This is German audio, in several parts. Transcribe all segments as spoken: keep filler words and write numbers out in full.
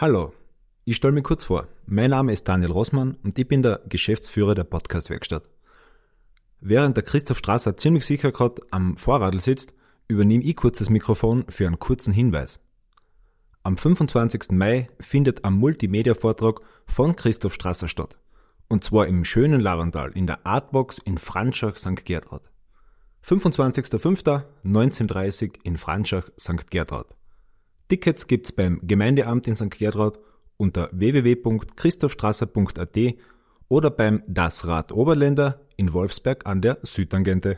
Hallo, ich stelle mich kurz vor. Mein Name ist Daniel Rossmann und ich bin der Geschäftsführer der Podcast-Werkstatt. Während der Christoph Strasser ziemlich sicher gerade am Vorradl sitzt, übernehme ich kurz das Mikrofon für einen kurzen Hinweis. Am fünfundzwanzigsten Mai findet ein Multimedia-Vortrag von Christoph Strasser statt. Und zwar im schönen Larental in der Artbox in Franschach, Sankt Gertraud. fünfundzwanzigster fünfter neunzehn Uhr dreißig in Franschach, Sankt Gertraud. Tickets gibt's beim Gemeindeamt in Sankt Gertraud unter w w w punkt christophstrasser punkt a t oder beim Das Rad Oberländer in Wolfsberg an der Südtangente.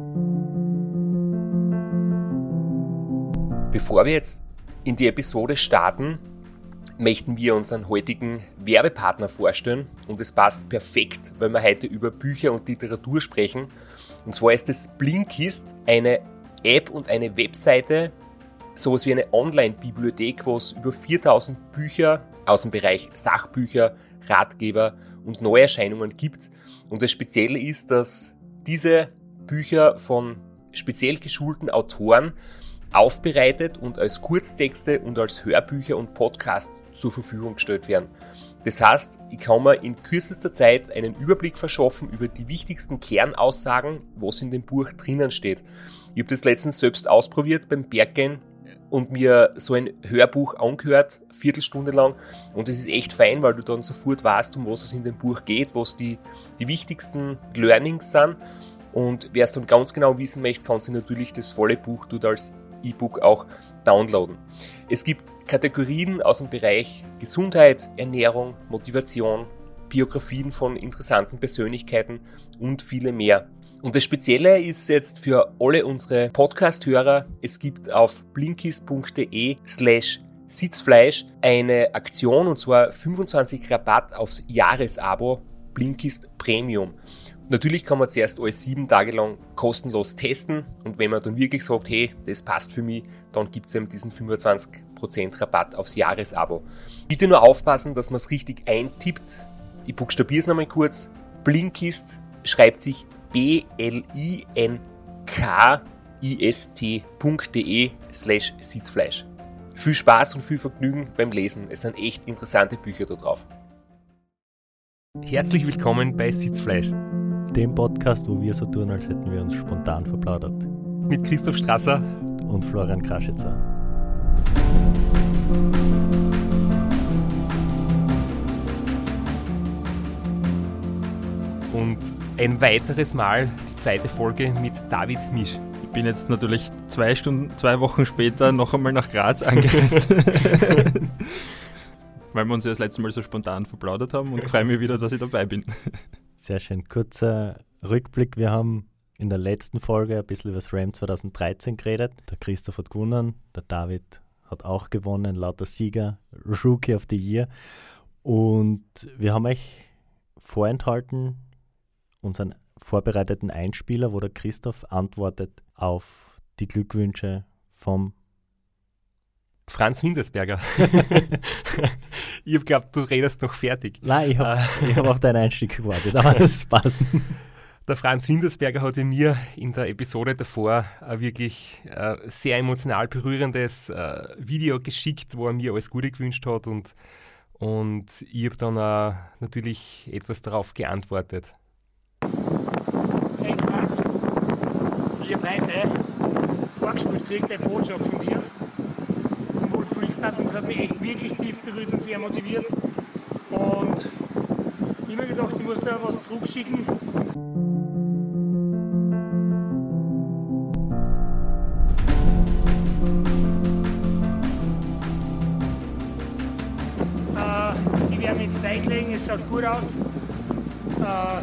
Bevor wir jetzt in die Episode starten, möchten wir unseren heutigen Werbepartner vorstellen und es passt perfekt, weil wir heute über Bücher und Literatur sprechen. Und zwar ist es Blinkist, eine App und eine Webseite, sowas wie eine Online-Bibliothek, wo es über viertausend Bücher aus dem Bereich Sachbücher, Ratgeber und Neuerscheinungen gibt. Und das Spezielle ist, dass diese Bücher von speziell geschulten Autoren aufbereitet und als Kurztexte und als Hörbücher und Podcasts zur Verfügung gestellt werden. Das heißt, ich kann mir in kürzester Zeit einen Überblick verschaffen über die wichtigsten Kernaussagen, was in dem Buch drinnen steht. Ich habe das letztens selbst ausprobiert beim Berggehen und mir so ein Hörbuch angehört, Viertelstunde lang. Und das ist echt fein, weil du dann sofort weißt, um was es in dem Buch geht, was die, die wichtigsten Learnings sind. Und wer es dann ganz genau wissen möchte, kann sich natürlich das volle Buch dort als E-Book auch downloaden. Es gibt Kategorien aus dem Bereich Gesundheit, Ernährung, Motivation, Biografien von interessanten Persönlichkeiten und viele mehr. Und das Spezielle ist jetzt für alle unsere Podcast-Hörer, es gibt auf blinkist.de slash Sitzfleisch eine Aktion und zwar fünfundzwanzig Rabatt aufs Jahresabo Blinkist Premium. Natürlich kann man zuerst alles sieben Tage lang kostenlos testen und wenn man dann wirklich sagt, hey, das passt für mich, dann gibt es eben diesen fünfundzwanzig Prozent Rabatt aufs Jahresabo. Bitte nur aufpassen, dass man es richtig eintippt. Ich buchstabiere es nochmal kurz. Blinkist schreibt sich b l i n k i s t punkt d e slash Sitzfleisch. Viel Spaß und viel Vergnügen beim Lesen. Es sind echt interessante Bücher da drauf. Herzlich willkommen bei Sitzfleisch, dem Podcast, wo wir so tun, als hätten wir uns spontan verplaudert. Mit Christoph Strasser und Florian Kraschitzer. Und ein weiteres Mal die zweite Folge mit David Misch. Ich bin jetzt natürlich zwei Stunden, zwei Wochen später noch einmal nach Graz angereist. Weil wir uns ja das letzte Mal so spontan verplaudert haben und ich freue mich wieder, dass ich dabei bin. Sehr schön. Kurzer Rückblick. Wir haben in der letzten Folge ein bisschen über das Ram zwanzig dreizehn geredet. Der Christoph hat gewonnen, der David hat auch gewonnen, lauter Sieger, Rookie of the Year. Und wir haben euch vorenthalten unseren vorbereiteten Einspieler, wo der Christoph antwortet auf die Glückwünsche vom Franz Wintersberger. Ich habe geglaubt, du redest noch fertig. Nein, ich habe äh, hab auf deinen Einstieg gewartet, aber das passt. Der Franz Wintersberger hat mir in der Episode davor ein wirklich äh, sehr emotional berührendes äh, Video geschickt, wo er mir alles Gute gewünscht hat und, und ich habe dann äh, natürlich etwas darauf geantwortet. Hey Franz, ich habe heute vorgespielt gekriegt, eine Botschaft von dir, vom Wolf Kriegplatz, und das hat mich echt wirklich tief berührt und sehr motiviert. Und ich habe mir gedacht, ich muss da was zurückschicken. Äh, ich werde mich jetzt reinlegen, es schaut gut aus. Äh,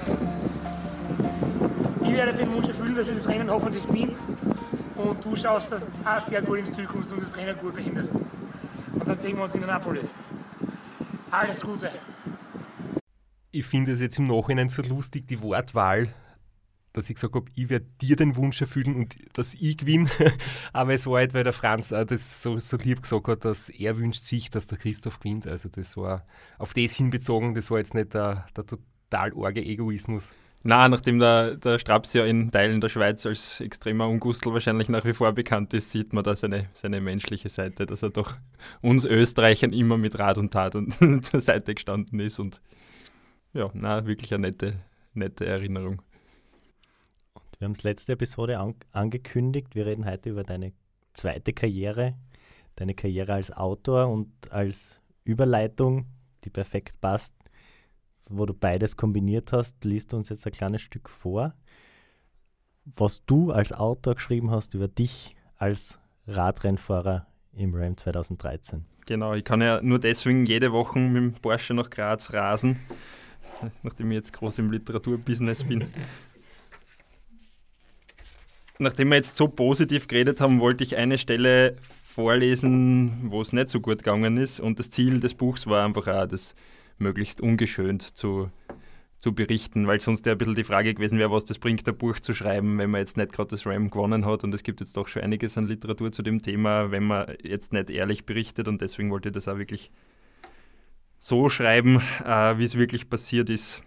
Ich werde den Wunsch erfüllen, dass ich das Rennen hoffentlich gewinne und du schaust, dass du auch sehr gut ins Ziel kommst und das Rennen gut beendest. Und dann sehen wir uns in Annapolis. Alles Gute! Ich finde es jetzt im Nachhinein so lustig, die Wortwahl, dass ich gesagt habe, ich werde dir den Wunsch erfüllen und dass ich gewinne. Aber es war halt, weil der Franz auch das so, so lieb gesagt hat, dass er wünscht sich, dass der Christoph gewinnt. Also das war auf das hinbezogen, das war jetzt nicht der, der total arge Egoismus. Na, nachdem der, der Straps ja in Teilen der Schweiz als extremer Ungustel wahrscheinlich nach wie vor bekannt ist, sieht man da seine, seine menschliche Seite, dass er doch uns Österreichern immer mit Rat und Tat und zur Seite gestanden ist. Und ja, na, wirklich eine nette, nette Erinnerung. Und wir haben es letzte Episode an, angekündigt. Wir reden heute über deine zweite Karriere, deine Karriere als Autor und als Überleitung, die perfekt passt, wo du beides kombiniert hast, liest du uns jetzt ein kleines Stück vor, was du als Autor geschrieben hast über dich als Radrennfahrer im Ram zwanzig dreizehn. Genau, ich kann ja nur deswegen jede Woche mit dem Porsche nach Graz rasen, nachdem ich jetzt groß im Literaturbusiness bin. Nachdem wir jetzt so positiv geredet haben, wollte ich eine Stelle vorlesen, wo es nicht so gut gegangen ist, und das Ziel des Buchs war einfach auch, das möglichst ungeschönt zu, zu berichten, weil sonst ja ein bisschen die Frage gewesen wäre, was das bringt, ein Buch zu schreiben, wenn man jetzt nicht gerade das Ram gewonnen hat, und es gibt jetzt doch schon einiges an Literatur zu dem Thema, wenn man jetzt nicht ehrlich berichtet, und deswegen wollte ich das auch wirklich so schreiben, äh, wie es wirklich passiert ist.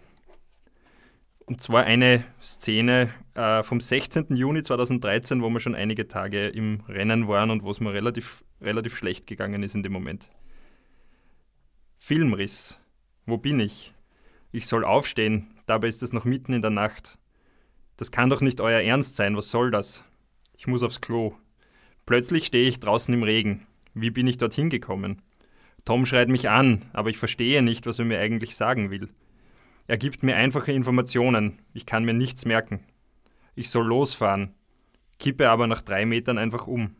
Und zwar eine Szene äh, vom sechzehnten Juni zweitausenddreizehn, wo wir schon einige Tage im Rennen waren und wo es mir relativ, relativ schlecht gegangen ist in dem Moment. Filmriss. Wo bin ich? Ich soll aufstehen, dabei ist es noch mitten in der Nacht. Das kann doch nicht euer Ernst sein, was soll das? Ich muss aufs Klo. Plötzlich stehe ich draußen im Regen. Wie bin ich dorthin gekommen? Tom schreit mich an, aber ich verstehe nicht, was er mir eigentlich sagen will. Er gibt mir einfache Informationen, ich kann mir nichts merken. Ich soll losfahren, kippe aber nach drei Metern einfach um.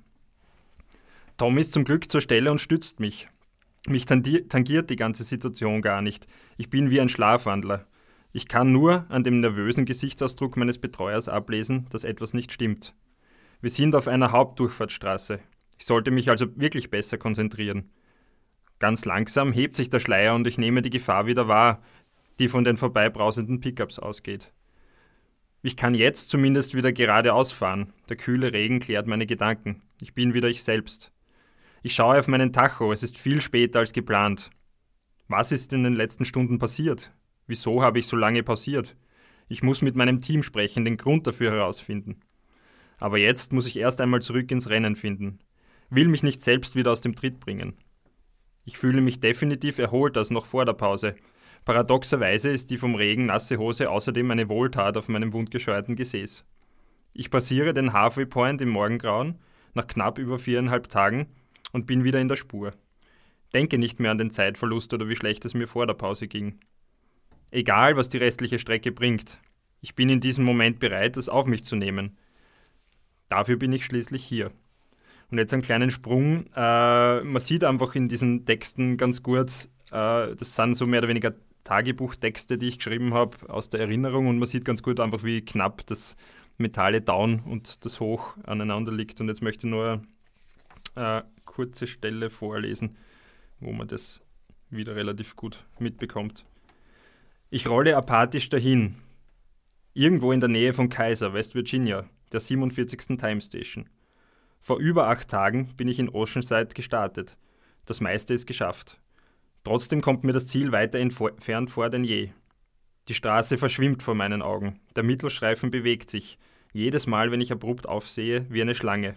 Tom ist zum Glück zur Stelle und stützt mich. Mich tangiert die ganze Situation gar nicht. Ich bin wie ein Schlafwandler. Ich kann nur an dem nervösen Gesichtsausdruck meines Betreuers ablesen, dass etwas nicht stimmt. Wir sind auf einer Hauptdurchfahrtsstraße. Ich sollte mich also wirklich besser konzentrieren. Ganz langsam hebt sich der Schleier und ich nehme die Gefahr wieder wahr, die von den vorbeibrausenden Pickups ausgeht. Ich kann jetzt zumindest wieder geradeaus fahren. Der kühle Regen klärt meine Gedanken. Ich bin wieder ich selbst. Ich schaue auf meinen Tacho, es ist viel später als geplant. Was ist in den letzten Stunden passiert? Wieso habe ich so lange pausiert? Ich muss mit meinem Team sprechen, den Grund dafür herausfinden. Aber jetzt muss ich erst einmal zurück ins Rennen finden. Will mich nicht selbst wieder aus dem Tritt bringen. Ich fühle mich definitiv erholter als noch vor der Pause. Paradoxerweise ist die vom Regen nasse Hose außerdem eine Wohltat auf meinem wundgescheuerten Gesäß. Ich passiere den Halfway Point im Morgengrauen, nach knapp über viereinhalb Tagen, und bin wieder in der Spur. Denke nicht mehr an den Zeitverlust oder wie schlecht es mir vor der Pause ging. Egal, was die restliche Strecke bringt. Ich bin in diesem Moment bereit, das auf mich zu nehmen. Dafür bin ich schließlich hier. Und jetzt einen kleinen Sprung. Äh, man sieht einfach in diesen Texten ganz gut, äh, das sind so mehr oder weniger Tagebuchtexte, die ich geschrieben habe aus der Erinnerung, und man sieht ganz gut einfach, wie knapp das Metalle Down und das Hoch aneinander liegt. Und jetzt möchte ich nur eine kurze Stelle vorlesen, wo man das wieder relativ gut mitbekommt. Ich rolle apathisch dahin. Irgendwo in der Nähe von Kaiser, West Virginia, der siebenundvierzigsten Time Station. Vor über acht Tagen bin ich in Oceanside gestartet. Das meiste ist geschafft. Trotzdem kommt mir das Ziel weiter entfernt vor denn je. Die Straße verschwimmt vor meinen Augen. Der Mittelstreifen bewegt sich. Jedes Mal, wenn ich abrupt aufsehe, wie eine Schlange.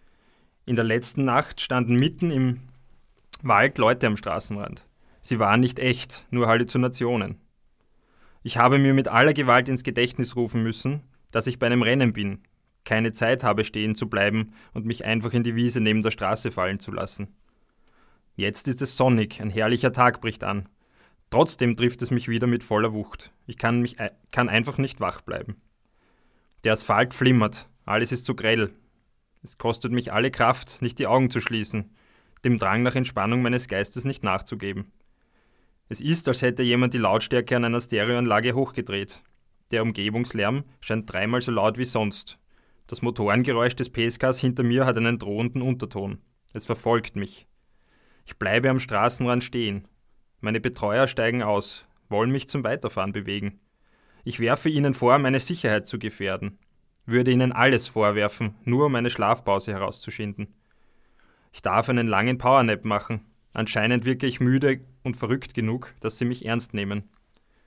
In der letzten Nacht standen mitten im Wald Leute am Straßenrand. Sie waren nicht echt, nur Halluzinationen. Ich habe mir mit aller Gewalt ins Gedächtnis rufen müssen, dass ich bei einem Rennen bin, keine Zeit habe stehen zu bleiben und mich einfach in die Wiese neben der Straße fallen zu lassen. Jetzt ist es sonnig, ein herrlicher Tag bricht an. Trotzdem trifft es mich wieder mit voller Wucht. Ich kann, mich, kann einfach nicht wach bleiben. Der Asphalt flimmert, alles ist zu grell. Es kostet mich alle Kraft, nicht die Augen zu schließen, dem Drang nach Entspannung meines Geistes nicht nachzugeben. Es ist, als hätte jemand die Lautstärke an einer Stereoanlage hochgedreht. Der Umgebungslärm scheint dreimal so laut wie sonst. Das Motorengeräusch des P S Ks hinter mir hat einen drohenden Unterton. Es verfolgt mich. Ich bleibe am Straßenrand stehen. Meine Betreuer steigen aus, wollen mich zum Weiterfahren bewegen. Ich werfe ihnen vor, meine Sicherheit zu gefährden. Würde ihnen alles vorwerfen, nur um eine Schlafpause herauszuschinden. Ich darf einen langen Powernap machen. Anscheinend wirke ich müde und verrückt genug, dass sie mich ernst nehmen.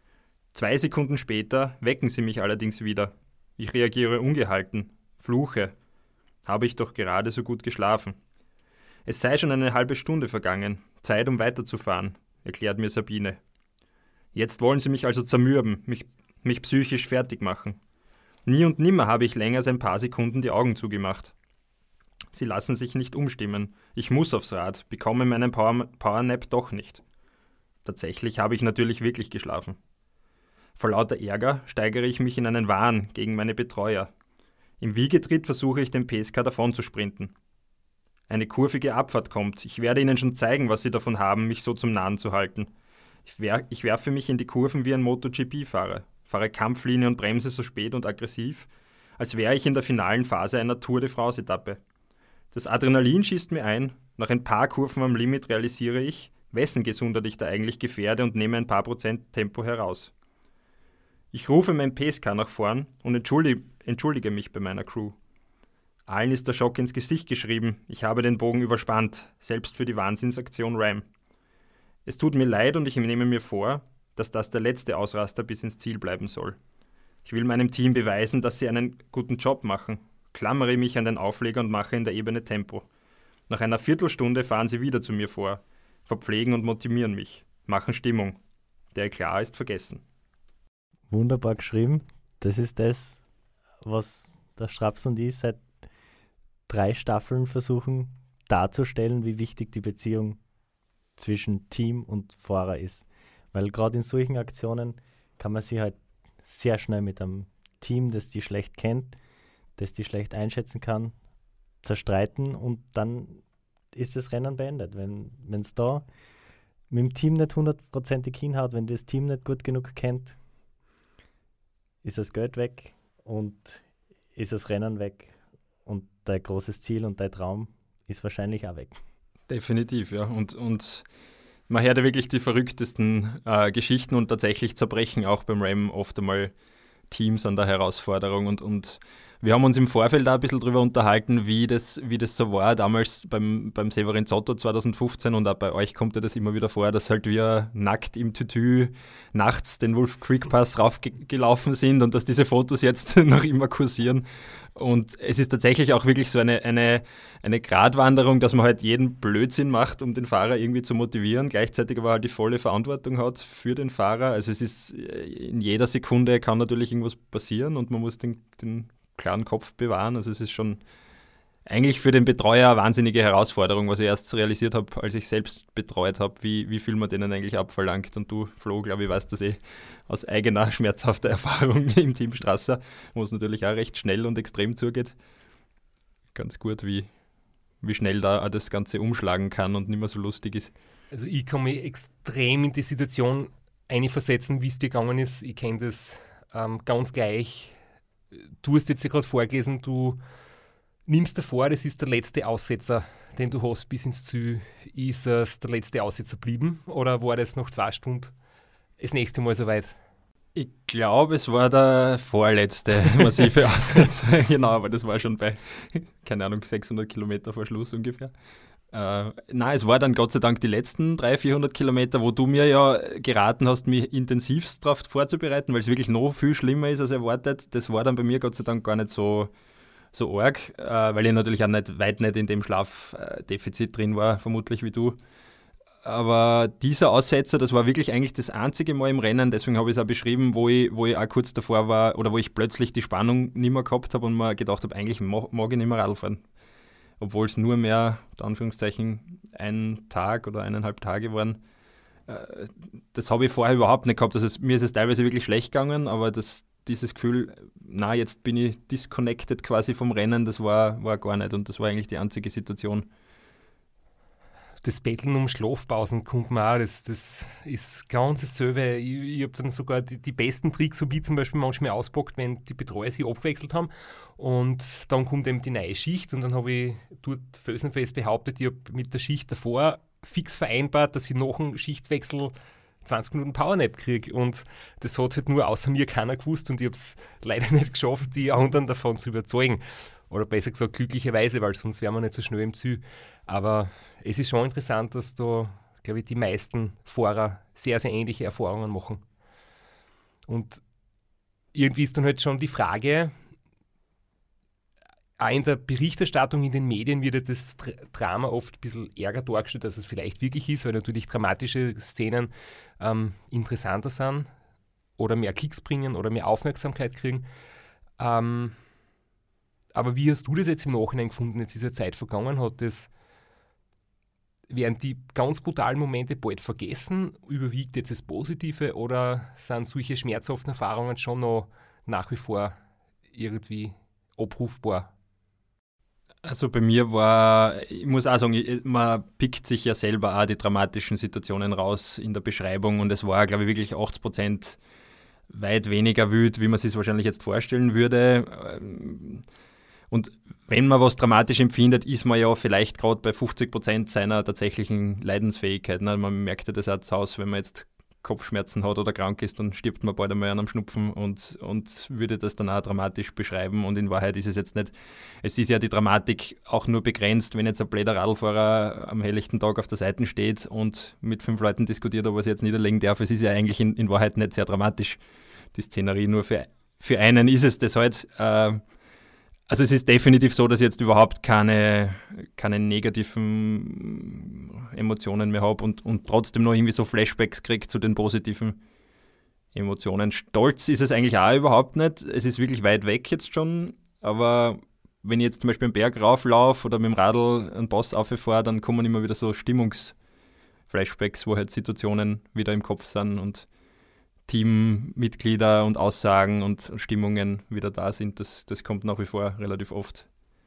Zwei Sekunden später wecken sie mich allerdings wieder. Ich reagiere ungehalten, fluche. Habe ich doch gerade so gut geschlafen. Es sei schon eine halbe Stunde vergangen, Zeit, um weiterzufahren, erklärt mir Sabine. Jetzt wollen sie mich also zermürben, mich, mich psychisch fertig machen. Nie und nimmer habe ich länger als ein paar Sekunden die Augen zugemacht. Sie lassen sich nicht umstimmen. Ich muss aufs Rad, bekomme meinen Power, Powernap doch nicht. Tatsächlich habe ich natürlich wirklich geschlafen. Vor lauter Ärger steigere ich mich in einen Wahn gegen meine Betreuer. Im Wiegetritt versuche ich, dem P S K davon zu sprinten. Eine kurvige Abfahrt kommt. Ich werde ihnen schon zeigen, was sie davon haben, mich so zum Nahen zu halten. Ich, wer- ich werfe mich in die Kurven wie ein MotoGP-Fahrer, fahre Kampflinie und bremse so spät und aggressiv, als wäre ich in der finalen Phase einer Tour de France-Etappe. Das Adrenalin schießt mir ein. Nach ein paar Kurven am Limit realisiere ich, wessen Gesundheit ich da eigentlich gefährde und nehme ein paar Prozent Tempo heraus. Ich rufe mein P S K nach vorn und entschuldige, entschuldige mich bei meiner Crew. Allen ist der Schock ins Gesicht geschrieben. Ich habe den Bogen überspannt, selbst für die Wahnsinnsaktion Ram. Es tut mir leid und ich nehme mir vor, dass das der letzte Ausraster bis ins Ziel bleiben soll. Ich will meinem Team beweisen, dass sie einen guten Job machen. Klammere mich an den Aufleger und mache in der Ebene Tempo. Nach einer Viertelstunde fahren sie wieder zu mir vor, verpflegen und motivieren mich, machen Stimmung. Der Eklat ist vergessen. Wunderbar geschrieben. Das ist das, was der Straps und ich seit drei Staffeln versuchen darzustellen, wie wichtig die Beziehung zwischen Team und Fahrer ist. Weil gerade in solchen Aktionen kann man sich halt sehr schnell mit einem Team, das die schlecht kennt, das die schlecht einschätzen kann, zerstreiten und dann ist das Rennen beendet. Wenn es da mit dem Team nicht hundertprozentig hinhaut, wenn das Team nicht gut genug kennt, ist das Geld weg und ist das Rennen weg und dein großes Ziel und dein Traum ist wahrscheinlich auch weg. Definitiv, ja. Und, und man hört ja wirklich die verrücktesten äh, Geschichten und tatsächlich zerbrechen auch beim Ram oft einmal Teams an der Herausforderung. Und, und wir haben uns im Vorfeld da ein bisschen drüber unterhalten, wie das, wie das so war damals beim, beim Severin Zotto zwanzig fünfzehn und auch bei euch kommt ja das immer wieder vor, dass halt wir nackt im Tütü nachts den Wolf Creek Pass raufgelaufen sind und dass diese Fotos jetzt noch immer kursieren. Und es ist tatsächlich auch wirklich so eine, eine, eine Gratwanderung, dass man halt jeden Blödsinn macht, um den Fahrer irgendwie zu motivieren, gleichzeitig aber halt die volle Verantwortung hat für den Fahrer. Also es ist, in jeder Sekunde kann natürlich irgendwas passieren und man muss den, den klaren Kopf bewahren. Also es ist schon eigentlich für den Betreuer eine wahnsinnige Herausforderung, was ich erst realisiert habe, als ich selbst betreut habe, wie, wie viel man denen eigentlich abverlangt. Und du, Flo, glaube ich, weißt das eh aus eigener schmerzhafter Erfahrung im Team Strasser, wo es natürlich auch recht schnell und extrem zugeht. Ganz gut, wie, wie schnell da auch das Ganze umschlagen kann und nicht mehr so lustig ist. Also ich kann mich extrem in die Situation einversetzen, wie es dir gegangen ist. Ich kenne das ähm, ganz gleich. Du hast jetzt ja gerade vorgelesen, du nimmst dir vor, das ist der letzte Aussetzer, den du hast bis ins Ziel. Ist es der letzte Aussetzer geblieben oder war das noch zwei Stunden das nächste Mal soweit? Ich glaube, es war der vorletzte massive Aussetzer. Genau, aber das war schon bei, keine Ahnung, sechshundert Kilometer vor Schluss ungefähr. Äh, nein, es war dann Gott sei Dank die letzten dreihundert, vierhundert Kilometer, wo du mir ja geraten hast, mich intensivst darauf vorzubereiten, weil es wirklich noch viel schlimmer ist als erwartet. Das war dann bei mir Gott sei Dank gar nicht so, so arg, äh, weil ich natürlich auch nicht, weit nicht in dem Schlafdefizit drin war, vermutlich wie du. Aber dieser Aussetzer, das war wirklich eigentlich das einzige Mal im Rennen, deswegen habe ich es auch beschrieben, wo ich, wo ich auch kurz davor war oder wo ich plötzlich die Spannung nicht mehr gehabt habe und mir gedacht habe, eigentlich mag, mag ich nicht mehr Radl fahren. Obwohl es nur mehr, unter Anführungszeichen, ein Tag oder eineinhalb Tage waren. Äh, das habe ich vorher überhaupt nicht gehabt. Also es, mir ist es teilweise wirklich schlecht gegangen, aber das, dieses Gefühl, na, jetzt bin ich disconnected quasi vom Rennen, das war, war gar nicht und das war eigentlich die einzige Situation. Das Betteln um Schlafpausen kommt mir auch, das, das ist ganz dasselbe. Ich, ich habe dann sogar die, die besten Tricks, so wie zum Beispiel manchmal auspackt, wenn die Betreuer sich abgewechselt haben und dann kommt eben die neue Schicht und dann habe ich dort felsenfest behauptet, ich habe mit der Schicht davor fix vereinbart, dass ich nach dem Schichtwechsel zwanzig Minuten Powernap kriege und das hat halt nur außer mir keiner gewusst und ich habe es leider nicht geschafft, die anderen davon zu überzeugen. Oder besser gesagt, glücklicherweise, weil sonst wären wir nicht so schnell im Ziel. Aber es ist schon interessant, dass da, glaube ich, die meisten Fahrer sehr, sehr ähnliche Erfahrungen machen. Und irgendwie ist dann halt schon die Frage, auch in der Berichterstattung in den Medien wird ja das Drama oft ein bisschen ärger dargestellt, als es vielleicht wirklich ist, weil natürlich dramatische Szenen ähm, interessanter sind oder mehr Klicks bringen oder mehr Aufmerksamkeit kriegen. Ähm, aber wie hast du das jetzt im Nachhinein gefunden? Jetzt ist ja Zeit vergangen, hat das, werden die ganz brutalen Momente bald vergessen? Überwiegt jetzt das Positive oder sind solche schmerzhaften Erfahrungen schon noch nach wie vor irgendwie abrufbar? Also bei mir war, ich muss auch sagen, man pickt sich ja selber auch die dramatischen Situationen raus in der Beschreibung und es war, glaube ich, wirklich achtzig Prozent weit weniger wild, wie man sich es wahrscheinlich jetzt vorstellen würde. Und wenn man was dramatisch empfindet, ist man ja vielleicht gerade bei fünfzig Prozent seiner tatsächlichen Leidensfähigkeit. Ne? Man merkt ja das auch zu Hause, wenn man jetzt Kopfschmerzen hat oder krank ist, dann stirbt man bald einmal an einem Schnupfen und, und würde das dann auch dramatisch beschreiben. Und in Wahrheit ist es jetzt nicht, es ist ja die Dramatik auch nur begrenzt, wenn jetzt ein blöder Radlfahrer am helllichten Tag auf der Seite steht und mit fünf Leuten diskutiert, ob er es jetzt niederlegen darf. Es ist ja eigentlich in, in Wahrheit nicht sehr dramatisch, die Szenerie. Nur für, für einen ist es das halt. Äh, Also es ist definitiv so, dass ich jetzt überhaupt keine, keine negativen Emotionen mehr habe und, und trotzdem noch irgendwie so Flashbacks kriege zu den positiven Emotionen. Stolz ist es eigentlich auch überhaupt nicht. Es ist wirklich weit weg jetzt schon, aber wenn ich jetzt zum Beispiel einen Berg rauflaufe oder mit dem Radl einen Pass auffahre, dann kommen immer wieder so Stimmungsflashbacks, wo halt Situationen wieder im Kopf sind und Teammitglieder und Aussagen und Stimmungen wieder da sind, das, das kommt nach wie vor relativ oft.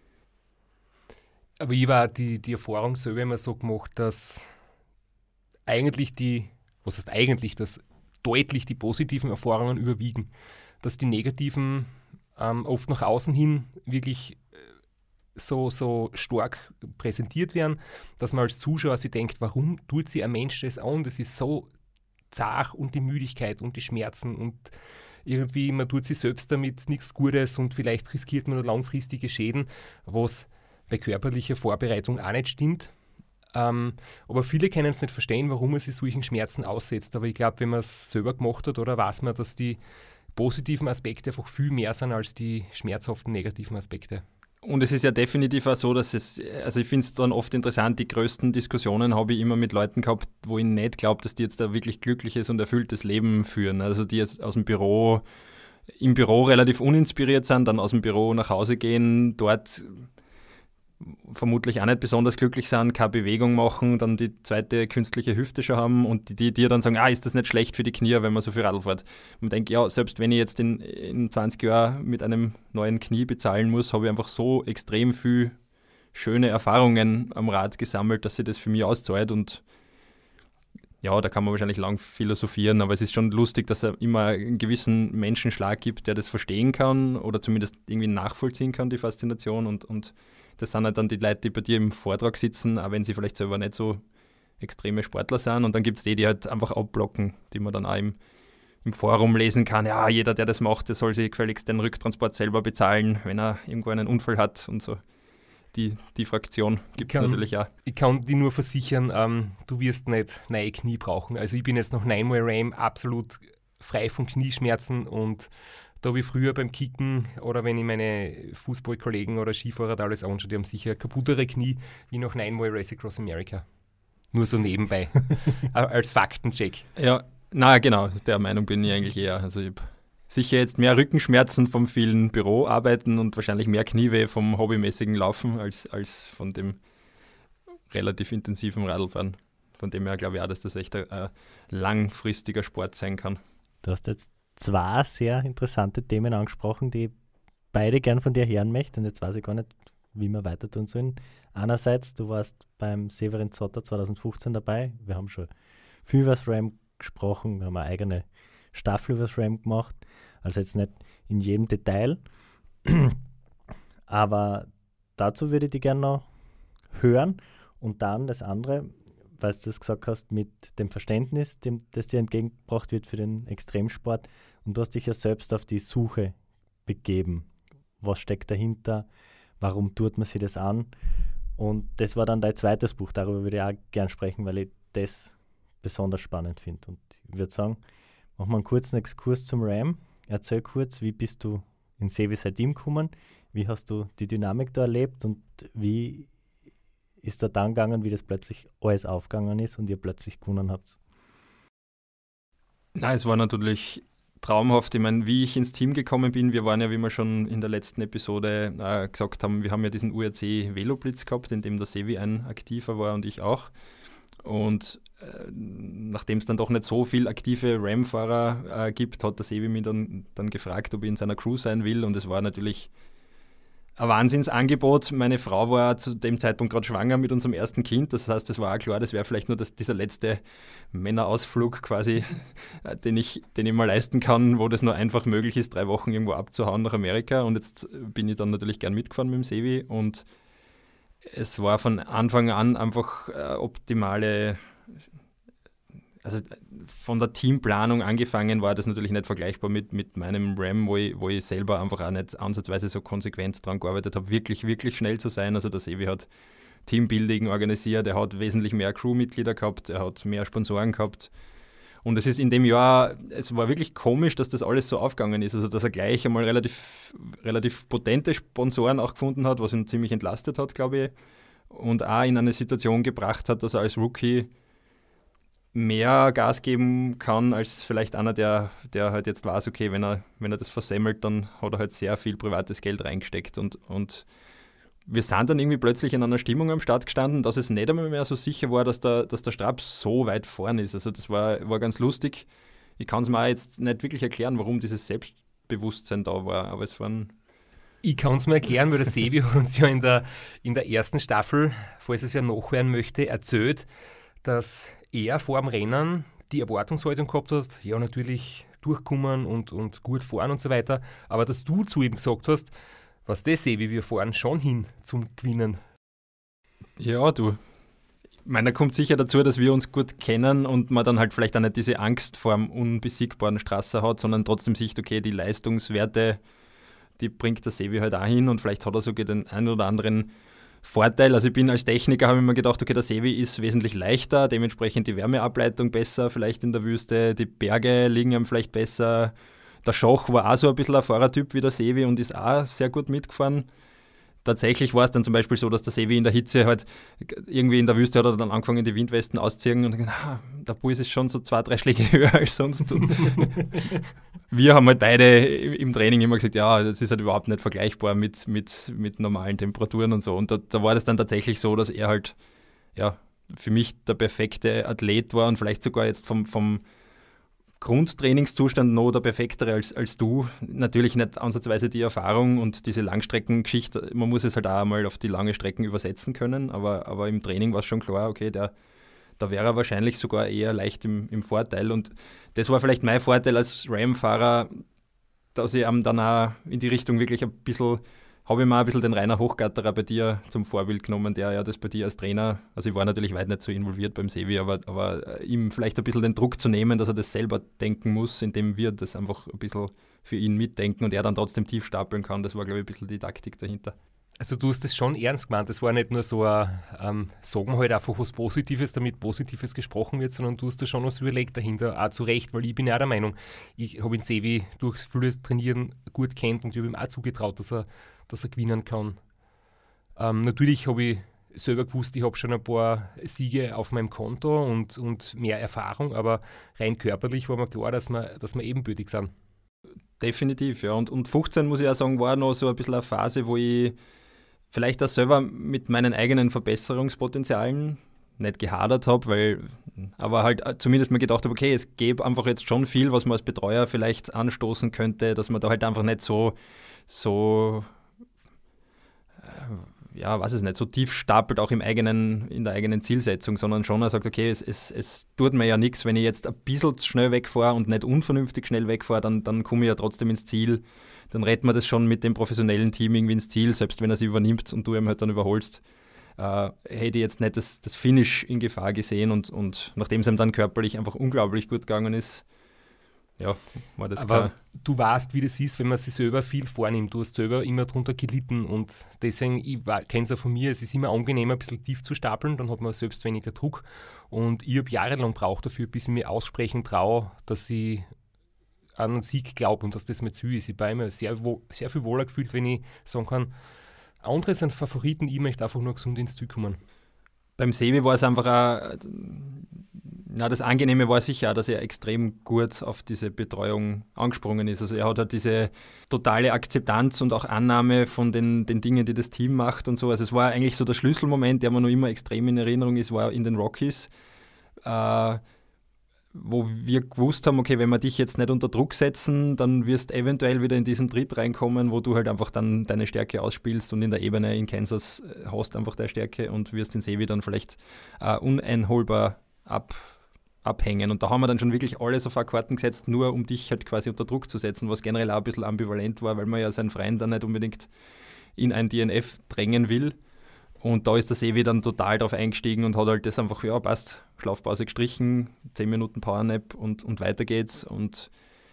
Aber ich war die, die Erfahrung selber immer so gemacht, dass eigentlich die, was heißt eigentlich, dass deutlich die positiven Erfahrungen überwiegen, dass die negativen ähm, oft nach außen hin wirklich so, so stark präsentiert werden, dass man als Zuschauer sich denkt, warum tut sich ein Mensch das an, das ist so zart und die Müdigkeit und die Schmerzen und irgendwie, man tut sich selbst damit nichts Gutes und vielleicht riskiert man langfristige Schäden, was bei körperlicher Vorbereitung auch nicht stimmt. Ähm, aber viele können es nicht verstehen, warum man sich solchen Schmerzen aussetzt. Aber ich glaube, wenn man es selber gemacht hat, oder weiß man, dass die positiven Aspekte einfach viel mehr sind als die schmerzhaften negativen Aspekte. Und es ist ja definitiv auch so, dass es, also ich finde es dann oft interessant, die größten Diskussionen habe ich immer mit Leuten gehabt, wo ich nicht glaube, dass die jetzt da wirklich glückliches und erfülltes Leben führen. Also die jetzt aus dem Büro, im Büro relativ uninspiriert sind, dann aus dem Büro nach Hause gehen, dort vermutlich auch nicht besonders glücklich sind, keine Bewegung machen, dann die zweite künstliche Hüfte schon haben und die, die dir dann sagen, ah, ist das nicht schlecht für die Knie, wenn man so viel Radl fährt. Und ich denke, ja, selbst wenn ich jetzt in, in zwanzig Jahren mit einem neuen Knie bezahlen muss, habe ich einfach so extrem viel schöne Erfahrungen am Rad gesammelt, dass sich das für mich auszahlt und ja, da kann man wahrscheinlich lang philosophieren, aber es ist schon lustig, dass es immer einen gewissen Menschenschlag gibt, der das verstehen kann oder zumindest irgendwie nachvollziehen kann, die Faszination und, und das sind halt dann die Leute, die bei dir im Vortrag sitzen, auch wenn sie vielleicht selber nicht so extreme Sportler sind. Und dann gibt es die, die halt einfach abblocken, die man dann auch im, im Forum lesen kann. Ja, jeder, der das macht, der soll sich gefälligst den Rücktransport selber bezahlen, wenn er irgendwo einen Unfall hat und so. Die, die Fraktion gibt es natürlich auch. Ich kann dir nur versichern, ähm, du wirst nicht neue Knie brauchen. Also ich bin jetzt noch neunmal Ram absolut frei von Knieschmerzen und da wie früher beim Kicken oder wenn ich meine Fußballkollegen oder Skifahrer da alles anschaue, die haben sicher kaputtere Knie wie noch neunmal Race Across America. Nur so nebenbei, als Faktencheck. Ja, na genau, der Meinung bin ich eigentlich eher. Also ich habe sicher jetzt mehr Rückenschmerzen vom vielen Büroarbeiten und wahrscheinlich mehr Knieweh vom hobbymäßigen Laufen als, als von dem relativ intensiven Radlfahren. Von dem her glaube ich auch, dass das echt ein, ein langfristiger Sport sein kann. Du hast jetzt zwei sehr interessante Themen angesprochen, die ich beide gern von dir hören möchte. Und jetzt weiß ich gar nicht, wie wir weiter tun sollen. Einerseits, du warst beim Severin Zotter zwanzig fünfzehn dabei. Wir haben schon viel über das Ram gesprochen. Wir haben eine eigene Staffel über das Ram gemacht. Also jetzt nicht in jedem Detail. Aber dazu würde ich dich gerne noch hören. Und dann das andere, weil du das gesagt hast, mit dem Verständnis, dem, das dir entgegengebracht wird für den Extremsport. Und du hast dich ja selbst auf die Suche begeben. Was steckt dahinter? Warum tut man sich das an? Und das war dann dein zweites Buch. Darüber würde ich auch gern sprechen, weil ich das besonders spannend finde. Und ich würde sagen, Machen wir einen kurzen Exkurs zum Ram. Erzähl kurz, wie bist du in Sevi sein Team gekommen? Wie hast du die Dynamik da erlebt und wie ist da dann gegangen, wie das plötzlich alles aufgegangen ist und ihr plötzlich gewonnen habt? Na, es war natürlich traumhaft. Ich meine, wie ich ins Team gekommen bin, wir waren ja, wie wir schon in der letzten Episode äh, gesagt haben, wir haben ja diesen U R C Veloblitz gehabt, in dem der Sevi ein aktiver war und ich auch. Und äh, nachdem es dann doch nicht so viele aktive Ram-Fahrer äh, gibt, hat der Sevi mich dann, dann gefragt, ob ich in seiner Crew sein will. Und es war natürlich ein Wahnsinnsangebot. Meine Frau war zu dem Zeitpunkt gerade schwanger mit unserem ersten Kind. Das heißt, es war auch klar, das wäre vielleicht nur das, dieser letzte Männerausflug quasi, den ich, den ich mal leisten kann, wo das nur einfach möglich ist, drei Wochen irgendwo abzuhauen nach Amerika. Und jetzt bin ich dann natürlich gern mitgefahren mit dem Sevi. Und es war von Anfang an einfach äh, optimale, also von der Teamplanung angefangen war das natürlich nicht vergleichbar mit, mit meinem Ram, wo ich, wo ich selber einfach auch nicht ansatzweise so konsequent daran gearbeitet habe, wirklich, wirklich schnell zu sein. Also der Sevi hat Teambuilding organisiert, er hat wesentlich mehr Crewmitglieder gehabt, er hat mehr Sponsoren gehabt. Und es ist in dem Jahr, es war wirklich komisch, dass das alles so aufgegangen ist. Also dass er gleich einmal relativ, relativ potente Sponsoren auch gefunden hat, was ihn ziemlich entlastet hat, glaube ich. Und auch in eine Situation gebracht hat, dass er als Rookie mehr Gas geben kann, als vielleicht einer, der, der halt jetzt weiß, okay, wenn er, wenn er das versemmelt, dann hat er halt sehr viel privates Geld reingesteckt. Und, und wir sind dann irgendwie plötzlich in einer Stimmung am Start gestanden, dass es nicht einmal mehr so sicher war, dass der, dass der Stab so weit vorne ist. Also das war, war ganz lustig. Ich kann es mir auch jetzt nicht wirklich erklären, warum dieses Selbstbewusstsein da war, aber es waren... Ich kann es mir erklären, weil der Sevi hat uns ja in der, in der ersten Staffel, falls es wer nachhören möchte, erzählt, dass er vor dem Rennen die Erwartungshaltung gehabt hat, ja natürlich durchkommen und, und gut fahren und so weiter, aber dass du zu ihm gesagt hast, was das sehe, wie wir fahren, schon hin zum Gewinnen. Ja, du. Ich meine, da kommt sicher dazu, dass wir uns gut kennen und man dann halt vielleicht auch nicht diese Angst vor dem unbesiegbaren Straße hat, sondern trotzdem sieht, okay, die Leistungswerte, die bringt der Sevi halt auch hin und vielleicht hat er sogar den einen oder anderen Vorteil. Also ich bin als Techniker, habe ich mir gedacht, okay, der Sevi ist wesentlich leichter, dementsprechend die Wärmeableitung besser, vielleicht in der Wüste, die Berge liegen ihm vielleicht besser. Der Schoch war auch so ein bisschen ein Fahrertyp wie der Sevi und ist auch sehr gut mitgefahren. Tatsächlich war es dann zum Beispiel so, dass der Sevi in der Hitze halt irgendwie in der Wüste hat er dann angefangen, die Windwesten auszuziehen und gedacht, ah, der Puls ist schon so zwei, drei Schläge höher als sonst. Und wir haben halt beide im Training immer gesagt, ja, das ist halt überhaupt nicht vergleichbar mit, mit, mit normalen Temperaturen und so. Und da, da war das dann tatsächlich so, dass er halt ja, für mich der perfekte Athlet war und vielleicht sogar jetzt vom, vom Grundtrainingszustand noch der perfektere als, als du. Natürlich nicht ansatzweise die Erfahrung und diese Langstreckengeschichte. Man muss es halt auch einmal auf die lange Strecken übersetzen können, aber, aber im Training war es schon klar, okay, der, da wäre er wahrscheinlich sogar eher leicht im, im Vorteil. Und das war vielleicht mein Vorteil als Ram-Fahrer, dass ich dann auch in die Richtung wirklich ein bisschen, habe ich mir ein bisschen den Rainer Hochgatterer bei dir zum Vorbild genommen, der ja das bei dir als Trainer, also ich war natürlich weit nicht so involviert beim Sevi, aber, aber ihm vielleicht ein bisschen den Druck zu nehmen, dass er das selber denken muss, indem wir das einfach ein bisschen für ihn mitdenken und er dann trotzdem tief stapeln kann. Das war, glaube ich, ein bisschen die Taktik dahinter. Also du hast das schon ernst gemeint, das war nicht nur so ein, ähm, sagen wir halt einfach was Positives, damit Positives gesprochen wird, sondern du hast da schon was überlegt dahinter, auch zu Recht, weil ich bin ja auch der Meinung, ich habe den Sevi durchs viele Trainieren gut kennt und ich habe ihm auch zugetraut, dass er, dass er gewinnen kann. Ähm, natürlich habe ich selber gewusst, ich habe schon ein paar Siege auf meinem Konto und, und mehr Erfahrung, aber rein körperlich war mir klar, dass wir, dass wir ebenbürtig sind. Definitiv, ja. Und, und fünfzehn, muss ich auch sagen, war noch so ein bisschen eine Phase, wo ich vielleicht auch selber mit meinen eigenen Verbesserungspotenzialen nicht gehadert habe, weil, aber halt zumindest mal gedacht habe, okay, es gäbe einfach jetzt schon viel, was man als Betreuer vielleicht anstoßen könnte, dass man da halt einfach nicht so, so, äh, ja, weiß es nicht, so tief stapelt auch im eigenen, in der eigenen Zielsetzung, sondern schon sagt, okay, es, es, es tut mir ja nichts, wenn ich jetzt ein bisschen zu schnell wegfahre und nicht unvernünftig schnell wegfahre, dann, dann komme ich ja trotzdem ins Ziel. Dann retten wir das schon mit dem professionellen Team irgendwie ins Ziel, selbst wenn er sie übernimmt und du ihm halt dann überholst. Äh, hätte ich jetzt nicht das, das Finish in Gefahr gesehen und, und nachdem es ihm dann körperlich einfach unglaublich gut gegangen ist, ja, war das Aber klar. Du weißt, wie das ist, wenn man sich selber viel vornimmt. Du hast selber immer drunter gelitten und deswegen, ich kenne es ja von mir, es ist immer angenehmer, ein bisschen tief zu stapeln, dann hat man selbst weniger Druck und ich habe jahrelang gebraucht dafür, bis ich mir aussprechen traue, dass ich an einen Sieg glaube und dass das mein Ziel ist. Ich habe immer sehr, wo, sehr viel wohler gefühlt, wenn ich sagen kann, andere sind Favoriten, ich möchte einfach nur gesund ins Ziel kommen. Beim Sevi war es einfach auch, na, das Angenehme war sicher auch, dass er extrem gut auf diese Betreuung angesprungen ist. Also er hat halt diese totale Akzeptanz und auch Annahme von den, den Dingen, die das Team macht und so. Also es war eigentlich so der Schlüsselmoment, der mir noch immer extrem in Erinnerung ist, war in den Rockies, äh, wo wir gewusst haben, okay, wenn wir dich jetzt nicht unter Druck setzen, dann wirst du eventuell wieder in diesen Tritt reinkommen, wo du halt einfach dann deine Stärke ausspielst und in der Ebene in Kansas hast einfach deine Stärke und wirst den Sevi dann vielleicht äh, uneinholbar ab, abhängen. Und da haben wir dann schon wirklich alles auf eine Karten gesetzt, nur um dich halt quasi unter Druck zu setzen, was generell auch ein bisschen ambivalent war, weil man ja seinen Freund dann nicht unbedingt in ein D N F drängen will. Und da ist der Sevi dann total drauf eingestiegen und hat halt das einfach, ja, passt, Schlafpause gestrichen, zehn Minuten Powernap und, und weiter geht's. Und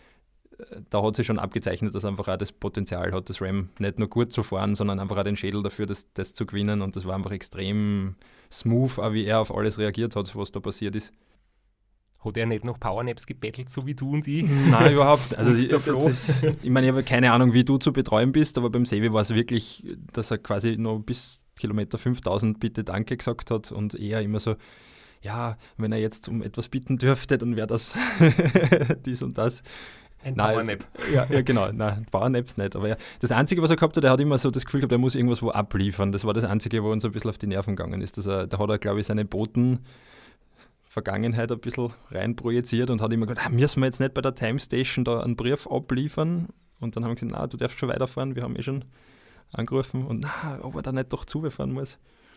da hat sich schon abgezeichnet, dass einfach auch das Potenzial hat, das Ram nicht nur gut zu fahren, sondern einfach auch den Schädel dafür, das, das zu gewinnen. Und das war einfach extrem smooth, auch wie er auf alles reagiert hat, was da passiert ist. Hat er nicht noch Powernaps gebettelt, so wie du und ich? Nein, überhaupt. Also ich, das ist, ich meine, ich habe keine Ahnung, wie du zu betreuen bist, aber beim Sevi war es wirklich, dass er quasi noch bis Kilometer fünftausend bitte Danke gesagt hat und er immer so, ja, wenn er jetzt um etwas bitten dürfte, dann wäre das dies und das. Ein Nein, Powernap. Es, ja, ja, genau. Nein, Powernaps nicht. Aber ja, das Einzige, was er gehabt hat, er hat immer so das Gefühl gehabt, er muss irgendwas wo abliefern. Das war das Einzige, wo uns ein bisschen auf die Nerven gegangen ist. Dass er, da hat er, glaube ich, seine Boten Vergangenheit ein bisschen reinprojiziert und hat immer gesagt, ah, müssen wir jetzt nicht bei der Time Station da einen Brief abliefern? Und dann haben wir gesagt, na, du darfst schon weiterfahren, wir haben eh schon angerufen und na, ob er da nicht doch zufahren muss.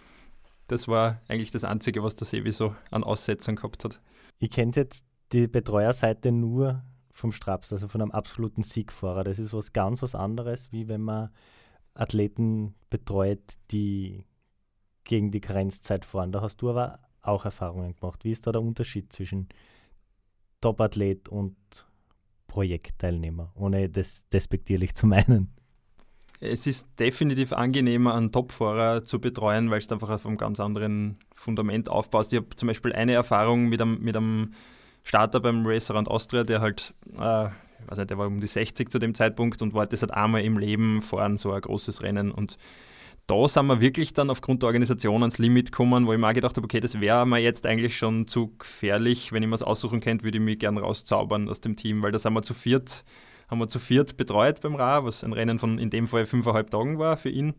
Das war eigentlich das Einzige, was der Sevi so an Aussetzern gehabt hat. Ich kenne jetzt die Betreuerseite nur vom Straps, also von einem absoluten Siegfahrer. Das ist was ganz was anderes, wie wenn man Athleten betreut, die gegen die Karenzzeit fahren. Da hast du aber auch Erfahrungen gemacht. Wie ist da der Unterschied zwischen Top-Athlet und Projektteilnehmer, ohne das despektierlich zu meinen? Es ist definitiv angenehmer, einen Topfahrer zu betreuen, weil du einfach auf einem ganz anderen Fundament aufbaust. Ich habe zum Beispiel eine Erfahrung mit einem, mit einem Starter beim Race Around Austria, der halt, äh, ich weiß nicht, der war um die sechzig zu dem Zeitpunkt und wollte das halt einmal im Leben fahren, so ein großes Rennen. Und da sind wir wirklich dann aufgrund der Organisation ans Limit gekommen, wo ich mir auch gedacht habe, okay, das wäre mir jetzt eigentlich schon zu gefährlich. Wenn ich mir das aussuchen könnte, würde ich mich gerne rauszaubern aus dem Team, weil da sind wir zu viert, haben wir zu viert betreut beim Ra, was ein Rennen von in dem Fall fünfeinhalb Tagen war für ihn.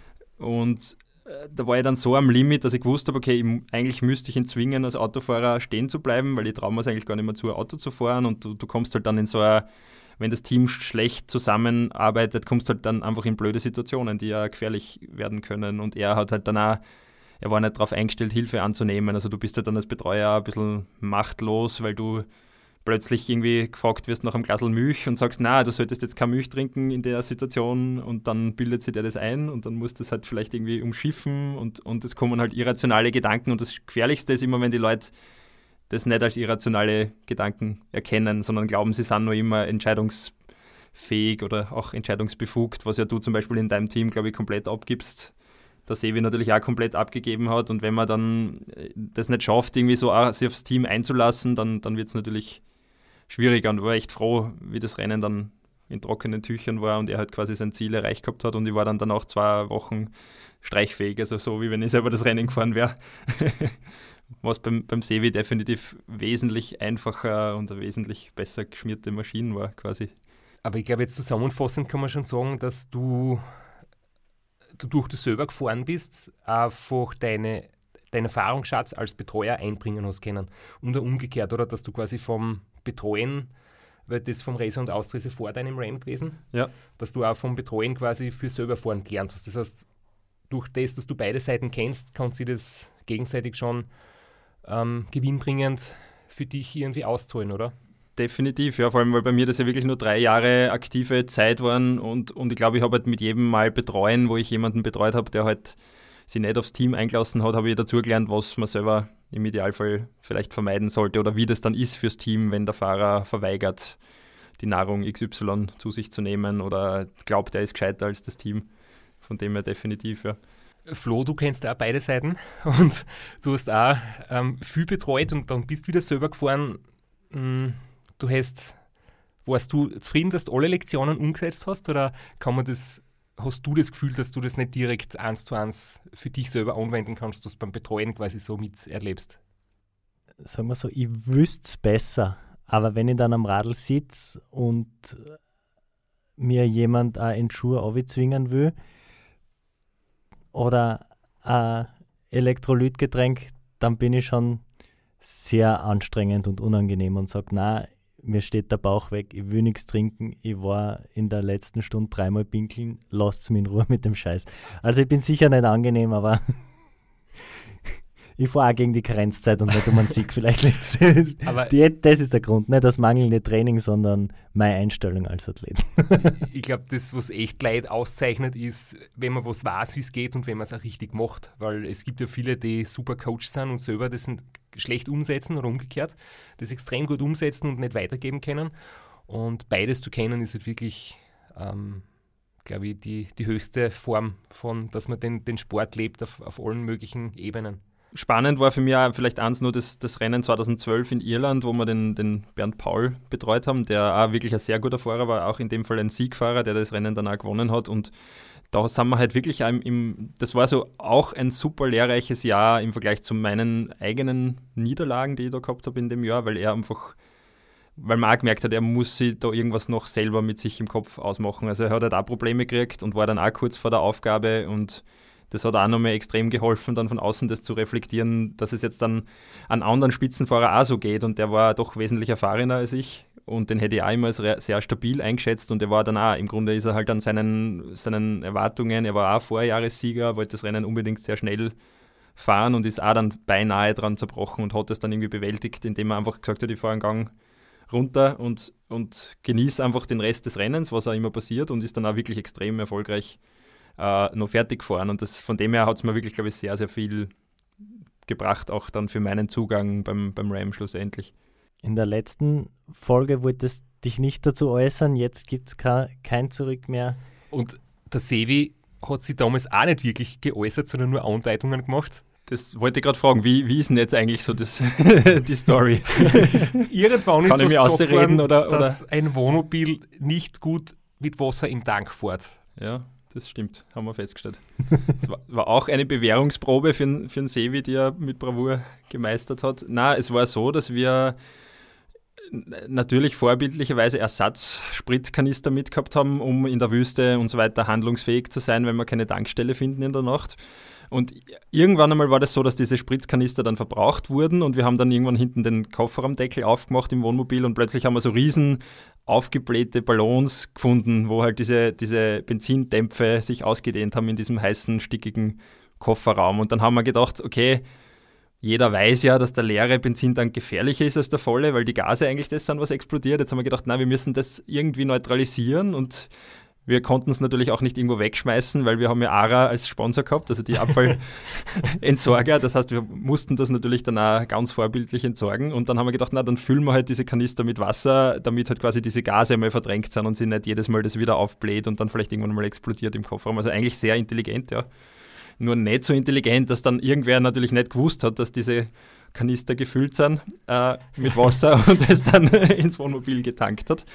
Und äh, da war ich dann so am Limit, dass ich gewusst habe, okay, ich, eigentlich müsste ich ihn zwingen, als Autofahrer stehen zu bleiben, weil ich traue mir es eigentlich gar nicht mehr zu, ein Auto zu fahren. Und du, du kommst halt dann in so eine, wenn das Team schlecht zusammenarbeitet, kommst du halt dann einfach in blöde Situationen, die ja gefährlich werden können. Und er hat halt dann auch, er war nicht darauf eingestellt, Hilfe anzunehmen. Also du bist halt dann als Betreuer ein bisschen machtlos, weil du plötzlich irgendwie gefragt wirst nach einem Glas Milch und sagst, na, du solltest jetzt keine Milch trinken in der Situation, und dann bildet sich dir das ein und dann musst du es halt vielleicht irgendwie umschiffen und, und es kommen halt irrationale Gedanken, und das Gefährlichste ist immer, wenn die Leute das nicht als irrationale Gedanken erkennen, sondern glauben, sie sind noch immer entscheidungsfähig oder auch entscheidungsbefugt, was ja du zum Beispiel in deinem Team, glaube ich, komplett abgibst. Der Sevi natürlich auch komplett abgegeben hat, und wenn man dann das nicht schafft, irgendwie so auch sich aufs Team einzulassen, dann, dann wird es natürlich schwieriger, und war echt froh, wie das Rennen dann in trockenen Tüchern war und er halt quasi sein Ziel erreicht gehabt hat, und ich war dann danach zwei Wochen streichfähig, also so wie wenn ich selber das Rennen gefahren wäre. Was beim, beim Sevi definitiv wesentlich einfacher und eine wesentlich besser geschmierte Maschine war quasi. Aber ich glaube, jetzt zusammenfassend kann man schon sagen, dass du, dadurch du selber gefahren bist, einfach deine, deinen Erfahrungsschatz als Betreuer einbringen hast können. Und auch umgekehrt, oder? Dass du quasi vom Betreuen, weil das vom Race und Austria ist ja vor deinem Rennen gewesen, ja, dass du auch vom Betreuen quasi für selber fahren gelernt hast. Das heißt, durch das, dass du beide Seiten kennst, kann sich das gegenseitig schon ähm, gewinnbringend für dich irgendwie auszahlen, oder? Definitiv, ja, vor allem, weil bei mir das ja wirklich nur drei Jahre aktive Zeit waren, und, und ich glaube, ich habe halt mit jedem Mal betreuen, wo ich jemanden betreut habe, der halt sich nicht aufs Team eingelassen hat, habe ich dazu gelernt, was man selber im Idealfall vielleicht vermeiden sollte oder wie das dann ist fürs Team, wenn der Fahrer verweigert, die Nahrung X Y zu sich zu nehmen oder glaubt, er ist gescheiter als das Team. Von dem her definitiv, ja. Flo, du kennst auch beide Seiten und du hast auch ähm, viel betreut und dann bist wieder selber gefahren. Du hast warst du zufrieden, dass du alle Lektionen umgesetzt hast oder kann man das, hast du das Gefühl, dass du das nicht direkt eins zu eins für dich selber anwenden kannst, dass du es beim Betreuen quasi so miterlebst? Sagen wir so, ich wüsste es besser, aber wenn ich dann am Radl sitze und mir jemand auch in die Schuhe runterzwingen will oder ein Elektrolytgetränk, dann bin ich schon sehr anstrengend und unangenehm und sage, nein, mir steht der Bauch weg, ich will nichts trinken, ich war in der letzten Stunde dreimal pinkeln, lasst mich in Ruhe mit dem Scheiß. Also ich bin sicher nicht angenehm, aber ich fahre auch gegen die Karenzzeit und nicht um einen Sieg vielleicht liegt's. Aber die, das ist der Grund, nicht das mangelnde Training, sondern meine Einstellung als Athlet. Ich glaube, das, was echt Leute auszeichnet, ist, wenn man was weiß, wie es geht und wenn man es auch richtig macht. Weil es gibt ja viele, die super Coach sind und selber das schlecht umsetzen oder umgekehrt, das extrem gut umsetzen und nicht weitergeben können. Und beides zu kennen ist halt wirklich, ähm, glaube ich, die, die höchste Form von, dass man den, den Sport lebt auf, auf allen möglichen Ebenen. Spannend war für mich auch vielleicht eins nur das, das Rennen zweitausendzwölf in Irland, wo wir den, den Bernd Paul betreut haben, der auch wirklich ein sehr guter Fahrer war, auch in dem Fall ein Siegfahrer, der das Rennen dann auch gewonnen hat. Und da sind wir halt wirklich im, im das war so auch ein super lehrreiches Jahr im Vergleich zu meinen eigenen Niederlagen, die ich da gehabt habe in dem Jahr, weil er einfach, weil man auch gemerkt hat, er muss sich da irgendwas noch selber mit sich im Kopf ausmachen. Also er hat halt auch Probleme gekriegt und war dann auch kurz vor der Aufgabe und das hat auch nochmal extrem geholfen, dann von außen das zu reflektieren, dass es jetzt dann an anderen Spitzenfahrer auch so geht und der war doch wesentlich erfahrener als ich und den hätte ich auch immer als re- sehr stabil eingeschätzt und der war dann auch, im Grunde ist er halt an seinen, seinen Erwartungen, er war auch Vorjahressieger, wollte das Rennen unbedingt sehr schnell fahren und ist auch dann beinahe dran zerbrochen und hat das dann irgendwie bewältigt, indem er einfach gesagt hat, ich fahre einen Gang runter und, und genieße einfach den Rest des Rennens, was auch immer passiert und ist dann auch wirklich extrem erfolgreich Uh, noch fertig gefahren und das, von dem her hat es mir wirklich, glaube ich, sehr, sehr viel gebracht, auch dann für meinen Zugang beim, beim Ram schlussendlich. In der letzten Folge wolltest du dich nicht dazu äußern, jetzt gibt es ke- kein Zurück mehr. Und der Sevi hat sich damals auch nicht wirklich geäußert, sondern nur Andeutungen gemacht. Das wollte ich gerade fragen, wie, wie ist denn jetzt eigentlich so das, die Story? Irgendwann ist Kann ich was mir gesagt worden, oder, oder? dass ein Wohnmobil nicht gut mit Wasser im Tank fährt. Ja. Das stimmt, haben wir festgestellt. Es war, war auch eine Bewährungsprobe für, für den Sevi, die er mit Bravour gemeistert hat. Nein, es war so, dass wir natürlich vorbildlicherweise Ersatzspritkanister mitgehabt haben, um in der Wüste und so weiter handlungsfähig zu sein, wenn wir keine Tankstelle finden in der Nacht. Und irgendwann einmal war das so, dass diese Spritzkanister dann verbraucht wurden und wir haben dann irgendwann hinten den Kofferraumdeckel aufgemacht im Wohnmobil und plötzlich haben wir so riesen aufgeblähte Ballons gefunden, wo halt diese, diese Benzindämpfe sich ausgedehnt haben in diesem heißen, stickigen Kofferraum. Und dann haben wir gedacht, okay, jeder weiß ja, dass der leere Benzintank gefährlicher ist als der volle, weil die Gase eigentlich das sind, was explodiert. Jetzt haben wir gedacht, nein, wir müssen das irgendwie neutralisieren und wir konnten es natürlich auch nicht irgendwo wegschmeißen, weil wir haben ja ARA als Sponsor gehabt, also die Abfallentsorger. Das heißt, wir mussten das natürlich dann auch ganz vorbildlich entsorgen. Und dann haben wir gedacht, na, dann füllen wir halt diese Kanister mit Wasser, damit halt quasi diese Gase mal verdrängt sind und sie nicht jedes Mal das wieder aufbläht und dann vielleicht irgendwann mal explodiert im Kofferraum. Also eigentlich sehr intelligent, ja. Nur nicht so intelligent, dass dann irgendwer natürlich nicht gewusst hat, dass diese Kanister gefüllt sind äh, mit Wasser und es dann ins Wohnmobil getankt hat.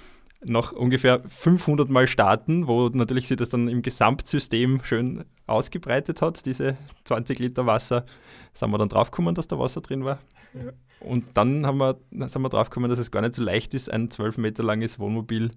Nach ungefähr fünfhundert Mal starten, wo natürlich sich das dann im Gesamtsystem schön ausgebreitet hat, diese zwanzig Liter Wasser, sind wir dann draufgekommen, dass da Wasser drin war. Ja. Und dann haben wir, dann sind wir draufgekommen, dass es gar nicht so leicht ist, ein zwölf Meter langes Wohnmobil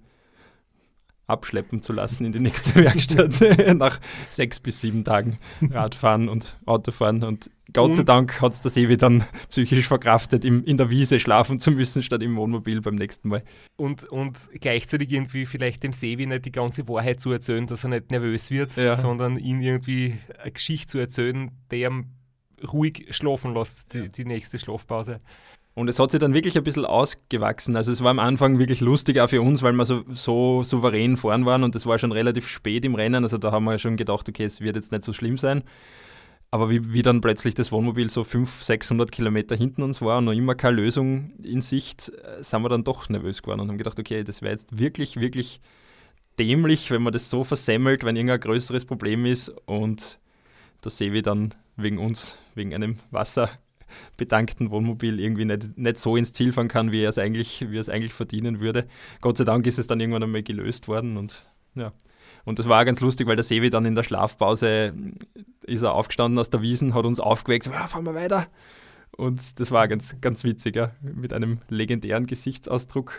abschleppen zu lassen in die nächste Werkstatt nach sechs bis sieben Tagen Radfahren und Autofahren. Und Gott und? sei Dank hat es der Sevi dann psychisch verkraftet, im, in der Wiese schlafen zu müssen, statt im Wohnmobil beim nächsten Mal. Und, und gleichzeitig irgendwie vielleicht dem Sevi nicht die ganze Wahrheit zu erzählen, dass er nicht nervös wird, ja. sondern ihn irgendwie eine Geschichte zu erzählen, die ihm ruhig schlafen lässt, die, ja. die nächste Schlafpause. Und es hat sich dann wirklich ein bisschen ausgewachsen. Also es war am Anfang wirklich lustig, auch für uns, weil wir so, so souverän fahren waren und das war schon relativ spät im Rennen. Also da haben wir schon gedacht, okay, es wird jetzt nicht so schlimm sein. Aber wie, wie dann plötzlich das Wohnmobil so fünfhundert, sechshundert Kilometer hinten uns war und noch immer keine Lösung in Sicht, sind wir dann doch nervös geworden und haben gedacht, okay, das wäre jetzt wirklich, wirklich dämlich, wenn man das so versemmelt, wenn irgendein größeres Problem ist und der Sevi dann wegen uns, wegen einem Wasser bedankten Wohnmobil irgendwie nicht, nicht so ins Ziel fahren kann, wie er es eigentlich, wie er es eigentlich verdienen würde. Gott sei Dank ist es dann irgendwann einmal gelöst worden und ja. Und das war auch ganz lustig, weil der Sevi dann in der Schlafpause ist er aufgestanden aus der Wiesn, hat uns aufgeweckt, ja, fahren wir weiter. Und das war ganz, ganz witzig, ja, mit einem legendären Gesichtsausdruck.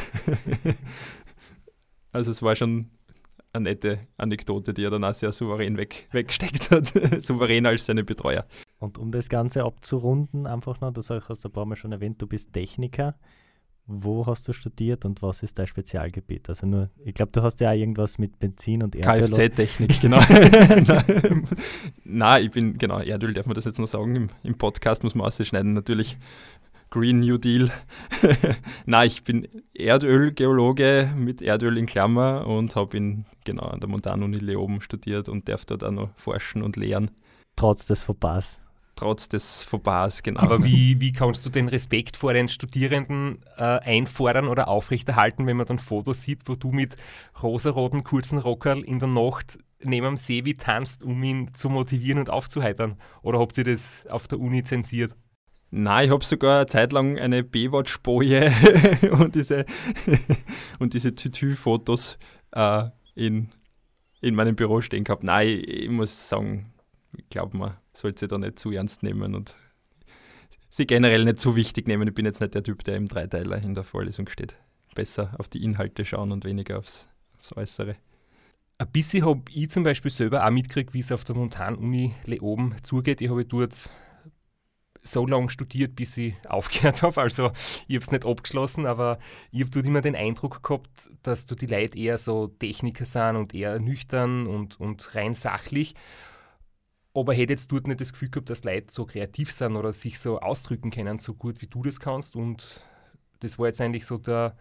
Also es war schon eine nette Anekdote, die er dann auch sehr souverän weg, weggesteckt hat. Souverän als seine Betreuer. Und um das Ganze abzurunden, einfach noch, das hast du ein paar Mal schon erwähnt, du bist Techniker. Wo hast du studiert und was ist dein Spezialgebiet? Also nur, ich glaube, du hast ja auch irgendwas mit Benzin und Erdöl. Kfz-Technik, genau. Nein, ich bin, genau, Erdöl, darf man das jetzt noch sagen, im, im Podcast muss man ausschneiden, natürlich Green New Deal. Nein, ich bin Erdölgeologe mit Erdöl in Klammer und habe in, genau, an der Montanuni Leoben studiert und darf dort auch noch forschen und lehren. Trotz des Fauxpas. Trotz des Fauxpas, genau. Aber wie, wie kannst du den Respekt vor den Studierenden äh, einfordern oder aufrechterhalten, wenn man dann Fotos sieht, wo du mit rosaroten kurzen Rockerl in der Nacht neben dem Sevi tanzt, um ihn zu motivieren und aufzuheitern? Oder habt ihr das auf der Uni zensiert? Nein, ich habe sogar eine Zeit lang eine Baywatch-Boje und diese, und diese Tütü-Fotos äh, in, in meinem Büro stehen gehabt. Nein, ich, ich muss sagen, ich glaube, man sollte sie da nicht zu ernst nehmen und sie generell nicht zu wichtig nehmen. Ich bin jetzt nicht der Typ, der im Dreiteiler in der Vorlesung steht. Besser auf die Inhalte schauen und weniger aufs, aufs Äußere. Ein bisschen habe ich zum Beispiel selber auch mitgekriegt, wie es auf der Montanuni Leoben zugeht. Ich habe dort so lange studiert, bis ich aufgehört habe. Also ich habe es nicht abgeschlossen, aber ich habe dort immer den Eindruck gehabt, dass dort die Leute eher so Techniker sind und eher nüchtern und, und rein sachlich. Aber hätte jetzt dort nicht das Gefühl gehabt, dass Leute so kreativ sind oder sich so ausdrücken können, so gut wie du das kannst. Und das war jetzt eigentlich so der,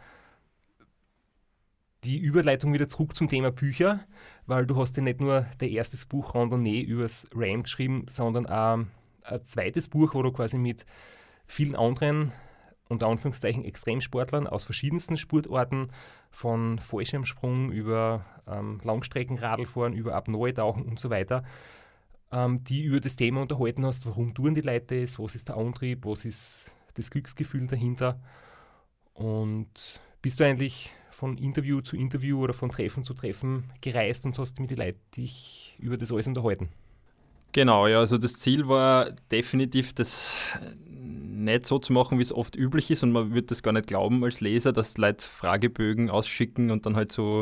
die Überleitung wieder zurück zum Thema Bücher, weil du hast ja nicht nur dein erstes Buch Randonnee übers Ram geschrieben, sondern auch ein zweites Buch, wo du quasi mit vielen anderen, unter Anführungszeichen, Extremsportlern aus verschiedensten Sportarten, von Fallschirmsprung über ähm, Langstreckenradlfahren, über Apnoe-Tauchen und so weiter, ähm, die über das Thema unterhalten hast, warum tun die Leute das, was ist der Antrieb, was ist das Glücksgefühl dahinter. Und bist du eigentlich von Interview zu Interview oder von Treffen zu Treffen gereist und hast mit den Leuten dich über das alles unterhalten? Genau, ja, also das Ziel war definitiv, das nicht so zu machen, wie es oft üblich ist, und man wird das gar nicht glauben als Leser, dass Leute Fragebögen ausschicken und dann halt so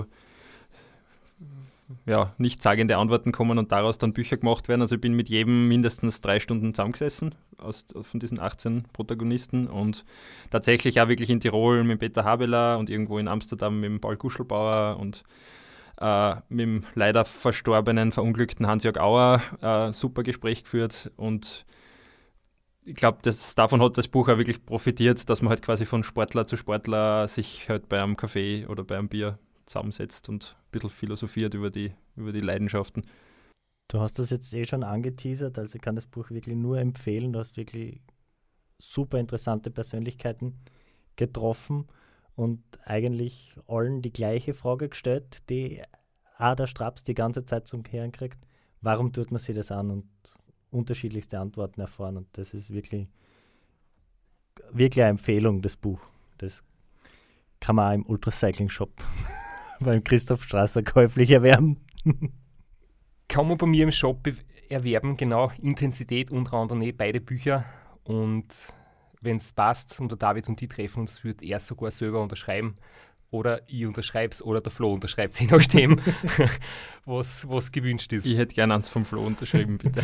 ja, nichtssagende Antworten kommen und daraus dann Bücher gemacht werden. Also ich bin mit jedem mindestens drei Stunden zusammengesessen aus, von diesen achtzehn Protagonisten und tatsächlich auch wirklich in Tirol mit Peter Habeler und irgendwo in Amsterdam mit dem Paul Kuschelbauer und äh, mit dem leider verstorbenen, verunglückten Hans-Jörg Auer äh, super Gespräch geführt, und ich glaube, davon hat das Buch auch wirklich profitiert, dass man halt quasi von Sportler zu Sportler sich halt bei einem Kaffee oder bei einem Bier zusammensetzt und ein bisschen philosophiert über die, über die Leidenschaften. Du hast das jetzt eh schon angeteasert, also ich kann das Buch wirklich nur empfehlen. Du hast wirklich super interessante Persönlichkeiten getroffen und eigentlich allen die gleiche Frage gestellt, die auch der Straps die ganze Zeit zum Kehren kriegt. Warum tut man sich das an? Und unterschiedlichste Antworten erfahren, und das ist wirklich, wirklich eine Empfehlung, das Buch. Das kann man auch im Ultracycling-Shop beim Christoph Strasser käuflich erwerben. Kann man bei mir im Shop be- erwerben, genau, Intensität und Randonnee, beide Bücher, und wenn es passt und der David und die treffen uns, wird er sogar selber unterschreiben oder ich unterschreibe es oder der Flo unterschreibt es, je nachdem, was, was gewünscht ist. Ich hätte gerne eins vom Flo unterschrieben, bitte.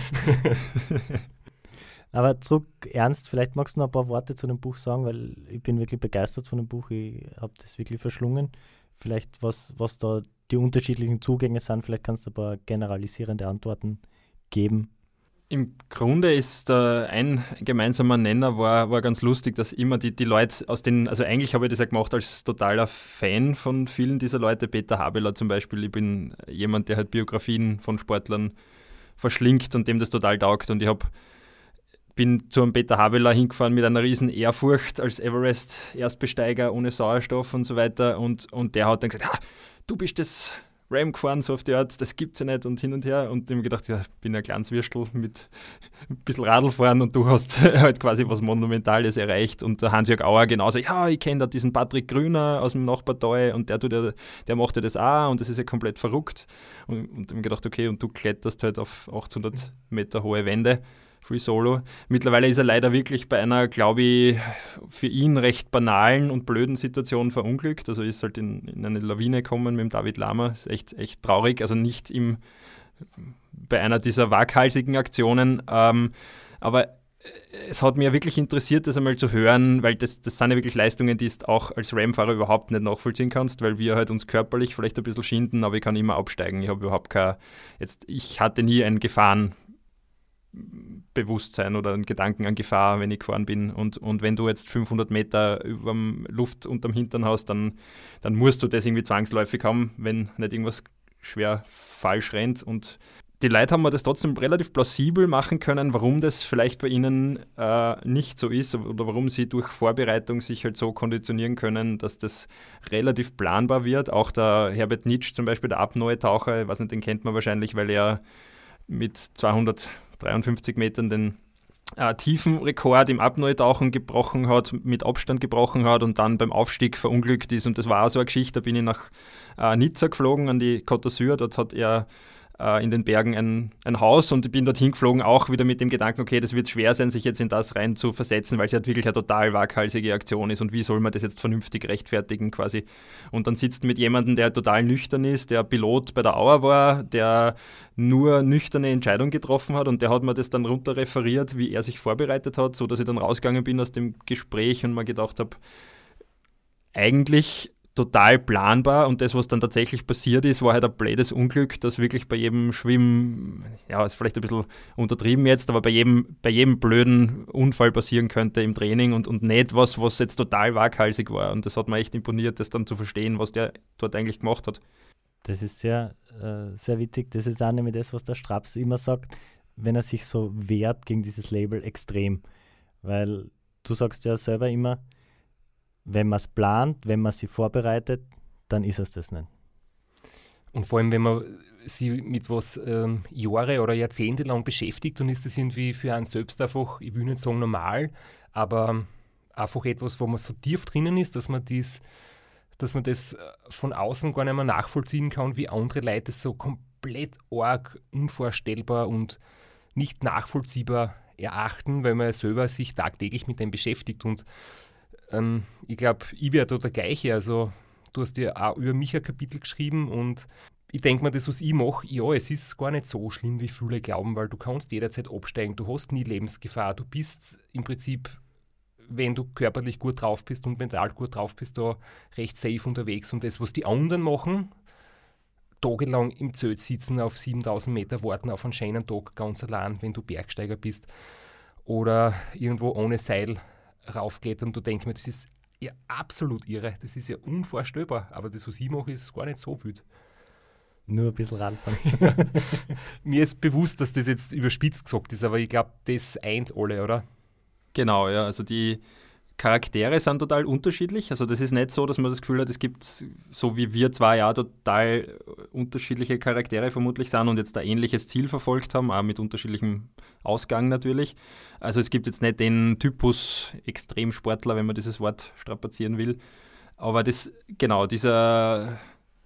Aber zurück, Ernst, vielleicht magst du noch ein paar Worte zu dem Buch sagen, weil ich bin wirklich begeistert von dem Buch, ich habe das wirklich verschlungen. Vielleicht, was, was da die unterschiedlichen Zugänge sind, vielleicht kannst du ein paar generalisierende Antworten geben. Im Grunde ist äh, ein gemeinsamer Nenner, war, war ganz lustig, dass immer die, die Leute aus den, also eigentlich habe ich das ja gemacht als totaler Fan von vielen dieser Leute, Peter Habeler zum Beispiel, ich bin jemand, der halt Biografien von Sportlern verschlingt und dem das total taugt, und ich habe bin zu einem Peter Habeler hingefahren mit einer riesen Ehrfurcht als Everest-Erstbesteiger ohne Sauerstoff und so weiter, und, und der hat dann gesagt, ah, du bist das Ram gefahren, so auf die Art, das gibt's ja nicht und hin und her. Und ich habe mir gedacht, ja, ich bin ein kleines Würstel mit ein bisschen Radl fahren und du hast halt quasi was Monumentales erreicht. Und der Hans-Jörg Auer genauso, ja, ich kenne da diesen Patrick Grüner aus dem Nachbartal und der, tut ja, der macht ja das auch und das ist ja komplett verrückt. Und, und ich habe mir gedacht, okay, und du kletterst halt auf achthundert Meter hohe Wände. Free Solo. Mittlerweile ist er leider wirklich bei einer, glaube ich, für ihn recht banalen und blöden Situation verunglückt. Also ist halt in, in eine Lawine gekommen mit dem David Lama. Ist echt, echt traurig. Also nicht im, bei einer dieser waghalsigen Aktionen. Ähm, aber es hat mich ja wirklich interessiert, das einmal zu hören, weil das, das sind ja wirklich Leistungen, die du auch als Ram-Fahrer überhaupt nicht nachvollziehen kannst, weil wir halt uns körperlich vielleicht ein bisschen schinden, aber ich kann immer absteigen. Ich habe überhaupt kein, jetzt, ich hatte nie ein Gefahren Bewusstsein oder einen Gedanken an Gefahr, wenn ich gefahren bin. Und, und wenn du jetzt fünfhundert Meter über Luft unterm Hintern hast, dann, dann musst du das irgendwie zwangsläufig haben, wenn nicht irgendwas schwer falsch rennt. Und die Leute haben mir das trotzdem relativ plausibel machen können, warum das vielleicht bei ihnen äh, nicht so ist oder warum sie durch Vorbereitung sich halt so konditionieren können, dass das relativ planbar wird. Auch der Herbert Nitsch zum Beispiel, der Apnoe-Taucher, ich weiß nicht, den kennt man wahrscheinlich, weil er mit zweihundertdreiundfünfzig Metern den äh, Tiefenrekord im Apnoe-Tauchen gebrochen hat, mit Abstand gebrochen hat und dann beim Aufstieg verunglückt ist. Und das war auch so eine Geschichte, da bin ich nach äh, Nizza geflogen, an die Côte d'Azur. Dort hat er äh, in den Bergen ein, ein Haus und ich bin dorthin geflogen, auch wieder mit dem Gedanken, okay, das wird schwer sein, sich jetzt in das rein zu versetzen, weil es halt wirklich eine total waghalsige Aktion ist und wie soll man das jetzt vernünftig rechtfertigen quasi. Und dann sitzt mit jemandem, der total nüchtern ist, der Pilot bei der Auer war, der nur nüchterne Entscheidung getroffen hat und der hat mir das dann runter referiert, wie er sich vorbereitet hat, so dass ich dann rausgegangen bin aus dem Gespräch und mir gedacht habe, eigentlich total planbar und das, was dann tatsächlich passiert ist, war halt ein blödes Unglück, dass wirklich bei jedem Schwimmen, ja, ist vielleicht ein bisschen untertrieben jetzt, aber bei jedem, bei jedem blöden Unfall passieren könnte im Training und, und nicht was, was jetzt total waghalsig war. Und das hat mir echt imponiert, das dann zu verstehen, was der dort eigentlich gemacht hat. Das ist sehr, äh, sehr wichtig. Das ist auch nämlich das, was der Straps immer sagt, wenn er sich so wehrt gegen dieses Label extrem. Weil du sagst ja selber immer, wenn man es plant, wenn man sich vorbereitet, dann ist es das nicht. Und vor allem, wenn man sich mit was ähm, Jahre oder Jahrzehnte lang beschäftigt, dann ist das irgendwie für einen selbst einfach, ich will nicht sagen normal, aber einfach etwas, wo man so tief drinnen ist, dass man, dies, dass man das von außen gar nicht mehr nachvollziehen kann, wie andere Leute das so komplett arg, unvorstellbar und nicht nachvollziehbar erachten, weil man selber sich tagtäglich mit dem beschäftigt. Und ähm, ich glaube, ich wäre da der Gleiche. Also du hast ja auch über mich ein Kapitel geschrieben und ich denke mir, das, was ich mache, ja, es ist gar nicht so schlimm, wie viele glauben, weil du kannst jederzeit absteigen, du hast nie Lebensgefahr, du bist im Prinzip, wenn du körperlich gut drauf bist und mental gut drauf bist, da recht safe unterwegs. Und das, was die anderen machen, tagelang im Zelt sitzen, auf siebentausend Meter warten auf einen schönen Tag ganz allein, wenn du Bergsteiger bist oder irgendwo ohne Seil raufklettern, und du denkst mir, das ist ja absolut irre, das ist ja unvorstellbar, aber das, was ich mache, ist gar nicht so wild. Nur ein bisschen Radfahren. Ja. Mir ist bewusst, dass das jetzt überspitzt gesagt ist, aber ich glaube, das eint alle, oder? Genau, ja, also die Charaktere sind total unterschiedlich. Also das ist nicht so, dass man das Gefühl hat, es gibt, so wie wir zwei ja total unterschiedliche Charaktere vermutlich sind und jetzt ein ähnliches Ziel verfolgt haben, auch mit unterschiedlichem Ausgang natürlich. Also es gibt jetzt nicht den Typus Extremsportler, wenn man dieses Wort strapazieren will. Aber das, genau, dieser,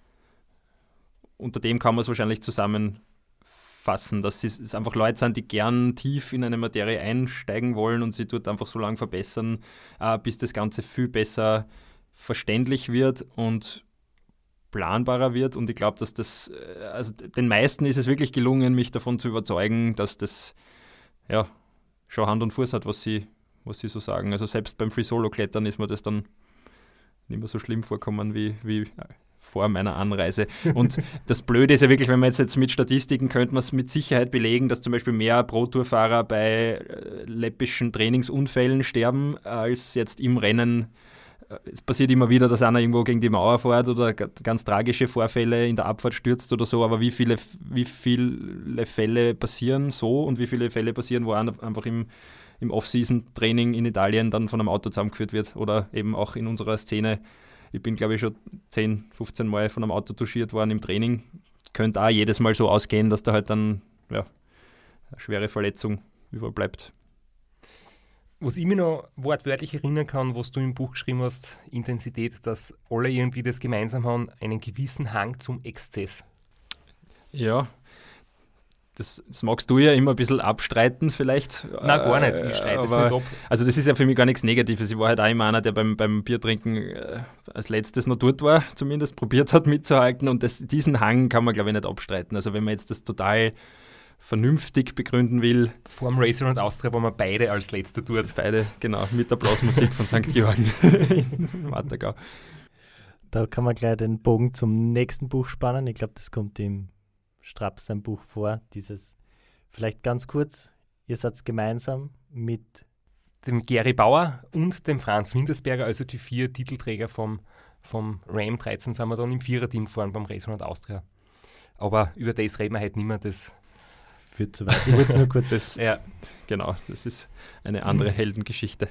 unter dem kann man es wahrscheinlich zusammenfassen, dass es einfach Leute sind, die gern tief in eine Materie einsteigen wollen und sie dort einfach so lange verbessern, äh, bis das Ganze viel besser verständlich wird und planbarer wird. Und ich glaube, dass das, also den meisten ist es wirklich gelungen, mich davon zu überzeugen, dass das ja schon Hand und Fuß hat, was sie, was sie so sagen. Also selbst beim Free-Solo-Klettern ist mir das dann nicht mehr so schlimm vorkommen wie, wie vor meiner Anreise. Und das Blöde ist ja wirklich, wenn man jetzt, jetzt mit Statistiken könnte man es mit Sicherheit belegen, dass zum Beispiel mehr Pro-Tour-Fahrer bei äh, läppischen Trainingsunfällen sterben, als jetzt im Rennen. Es passiert immer wieder, dass einer irgendwo gegen die Mauer fährt oder g- ganz tragische Vorfälle in der Abfahrt stürzt oder so, aber wie viele, wie viele Fälle passieren so und wie viele Fälle passieren, wo einer einfach im, im Off-Season-Training in Italien dann von einem Auto zusammengeführt wird oder eben auch in unserer Szene Ich bin, glaube ich, schon zehn, fünfzehn Mal von einem Auto touchiert worden im Training. Könnte auch jedes Mal so ausgehen, dass da halt dann ja, eine schwere Verletzung überbleibt. Was ich mir noch wortwörtlich erinnern kann, was du im Buch geschrieben hast, Intensität, dass alle irgendwie das gemeinsam haben, einen gewissen Hang zum Exzess. Ja, das, das magst du ja immer ein bisschen abstreiten vielleicht. Nein, gar nicht, ich streite es nicht ab. Also das ist ja für mich gar nichts Negatives. Ich war halt auch immer einer, der beim, beim Biertrinken äh, als letztes noch dort war, zumindest probiert hat mitzuhalten, und das, diesen Hang kann man, glaube ich, nicht abstreiten. Also wenn man jetzt das total vernünftig begründen will. Vor dem Racer und Austria waren wir beide als Letzter dort. Beide, genau, mit der Blasmusik von Sankt Georgen in Wattergau. Da kann man gleich den Bogen zum nächsten Buch spannen. Ich glaube, das kommt im Straps sein Buch vor. Dieses, vielleicht ganz kurz, ihr seid gemeinsam mit dem Gary Bauer und dem Franz Wintersberger, also die vier Titelträger vom, vom Ram dreizehn, sind wir dann im Viererteam gefahren beim Racer und Austria. Aber über das reden wir halt nicht mehr. Das führt zu weit. Ich wollte es nur kurz. Das, ja, genau, das ist eine andere Heldengeschichte.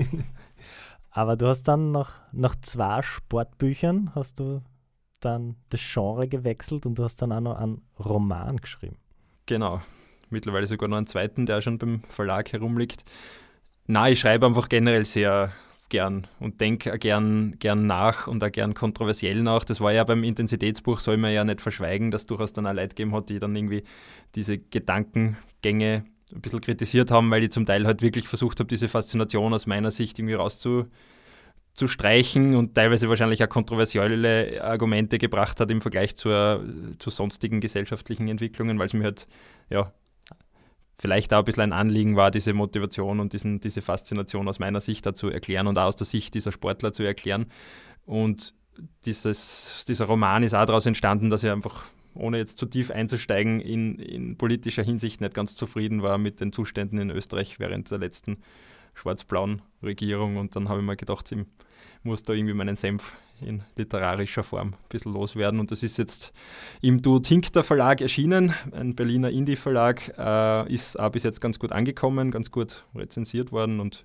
Aber du hast dann nach, nach zwei Sportbüchern hast du dann das Genre gewechselt und du hast dann auch noch einen Roman geschrieben. Genau, mittlerweile sogar noch einen zweiten, der schon beim Verlag herumliegt. Nein, ich schreibe einfach generell sehr gern und denke gern, gern nach und auch gern kontroversiell nach. Das war ja beim Intensitätsbuch, soll man ja nicht verschweigen, dass es durchaus dann auch Leute gegeben hat, die dann irgendwie diese Gedankengänge ein bisschen kritisiert haben, weil ich zum Teil halt wirklich versucht habe, diese Faszination aus meiner Sicht irgendwie rauszustreichen und teilweise wahrscheinlich auch kontroversielle Argumente gebracht hat im Vergleich zur, zu sonstigen gesellschaftlichen Entwicklungen, weil es mir halt, ja, vielleicht auch ein bisschen ein Anliegen war, diese Motivation und diesen, diese Faszination aus meiner Sicht da zu erklären und auch aus der Sicht dieser Sportler zu erklären. Und dieses, dieser Roman ist auch daraus entstanden, dass ich einfach, ohne jetzt zu tief einzusteigen, in, in politischer Hinsicht nicht ganz zufrieden war mit den Zuständen in Österreich während der letzten schwarz-blauen Regierung. Und dann habe ich mir gedacht, ich muss da irgendwie meinen Senf in literarischer Form ein bisschen loswerden. Und das ist jetzt im Du Tinkter Verlag erschienen, ein Berliner Indie-Verlag, äh, ist auch bis jetzt ganz gut angekommen, ganz gut rezensiert worden und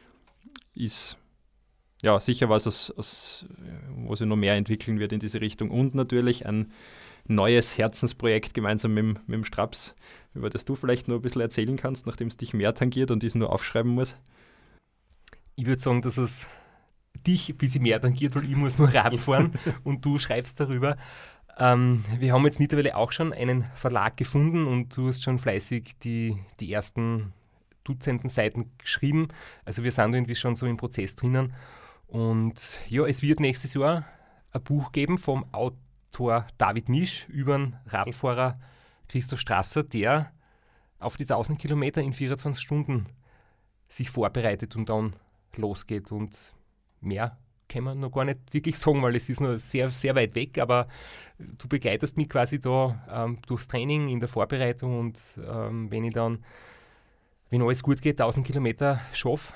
ist ja sicher was, aus, aus, wo sich noch mehr entwickeln wird in diese Richtung. Und natürlich ein neues Herzensprojekt gemeinsam mit, mit dem Straps, über das du vielleicht nur ein bisschen erzählen kannst, nachdem es dich mehr tangiert und ich es nur aufschreiben muss. Ich würde sagen, dass es dich ein bisschen mehr tangiert, weil ich muss nur Radl fahren und du schreibst darüber. Ähm, wir haben jetzt mittlerweile auch schon einen Verlag gefunden und du hast schon fleißig die, die ersten Dutzenden Seiten geschrieben. Also wir sind irgendwie schon so im Prozess drinnen. Und ja, es wird nächstes Jahr ein Buch geben vom Autor David Misch über den Radlfahrer Christoph Strasser, der auf die tausend Kilometer in vierundzwanzig Stunden sich vorbereitet und dann losgeht. Und mehr kann man noch gar nicht wirklich sagen, weil es ist noch sehr, sehr weit weg, aber du begleitest mich quasi da ähm, durchs Training, in der Vorbereitung und ähm, wenn ich dann, wenn alles gut geht, tausend Kilometer schaffe,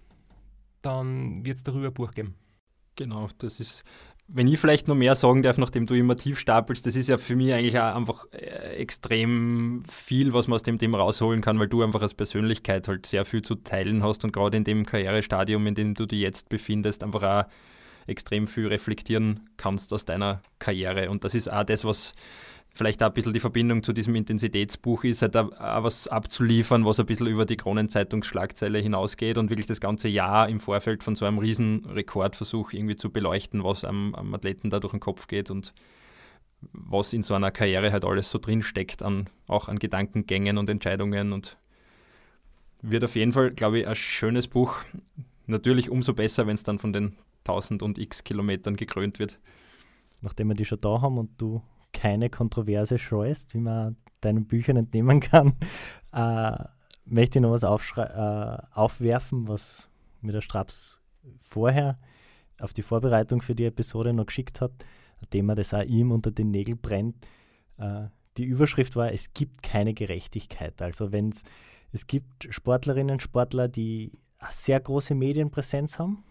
dann wird es darüber ein Buch geben. Genau, das ist, wenn ich vielleicht noch mehr sagen darf, nachdem du immer tief stapelst, das ist ja für mich eigentlich auch einfach äh, extrem viel, was man aus dem Thema rausholen kann, weil du einfach als Persönlichkeit halt sehr viel zu teilen hast und gerade in dem Karrierestadium, in dem du dich jetzt befindest, einfach auch extrem viel reflektieren kannst aus deiner Karriere. Und das ist auch das, was vielleicht auch ein bisschen die Verbindung zu diesem Intensitätsbuch ist, halt auch was abzuliefern, was ein bisschen über die Kronenzeitungsschlagzeile hinausgeht und wirklich das ganze Jahr im Vorfeld von so einem riesen Rekordversuch irgendwie zu beleuchten, was am, am Athleten da durch den Kopf geht und was in so einer Karriere halt alles so drin steckt, an, auch an Gedankengängen und Entscheidungen, und wird auf jeden Fall, glaube ich, ein schönes Buch. Natürlich umso besser, wenn es dann von den tausend und x Kilometern gekrönt wird. Nachdem wir die schon da haben und du keine Kontroverse scheust, wie man deinen Büchern entnehmen kann, äh, möchte ich noch was äh, aufwerfen, was mir der Straps vorher auf die Vorbereitung für die Episode noch geschickt hat, ein Thema, das auch ihm unter den Nägeln brennt. Äh, die Überschrift war, es gibt keine Gerechtigkeit. Also wenn es gibt Sportlerinnen und Sportler, die eine sehr große Medienpräsenz haben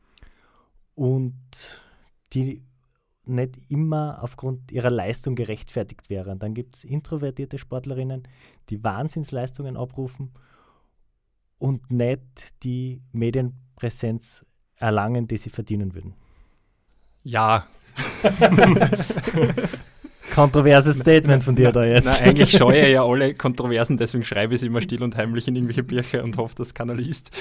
und die nicht immer aufgrund ihrer Leistung gerechtfertigt wären. Dann gibt es introvertierte Sportlerinnen, die Wahnsinnsleistungen abrufen und nicht die Medienpräsenz erlangen, die sie verdienen würden. Ja. Kontroverses Statement von dir da jetzt. Na, eigentlich scheue ich ja alle Kontroversen, deswegen schreibe ich es immer still und heimlich in irgendwelche Bücher und hoffe, dass keiner liest.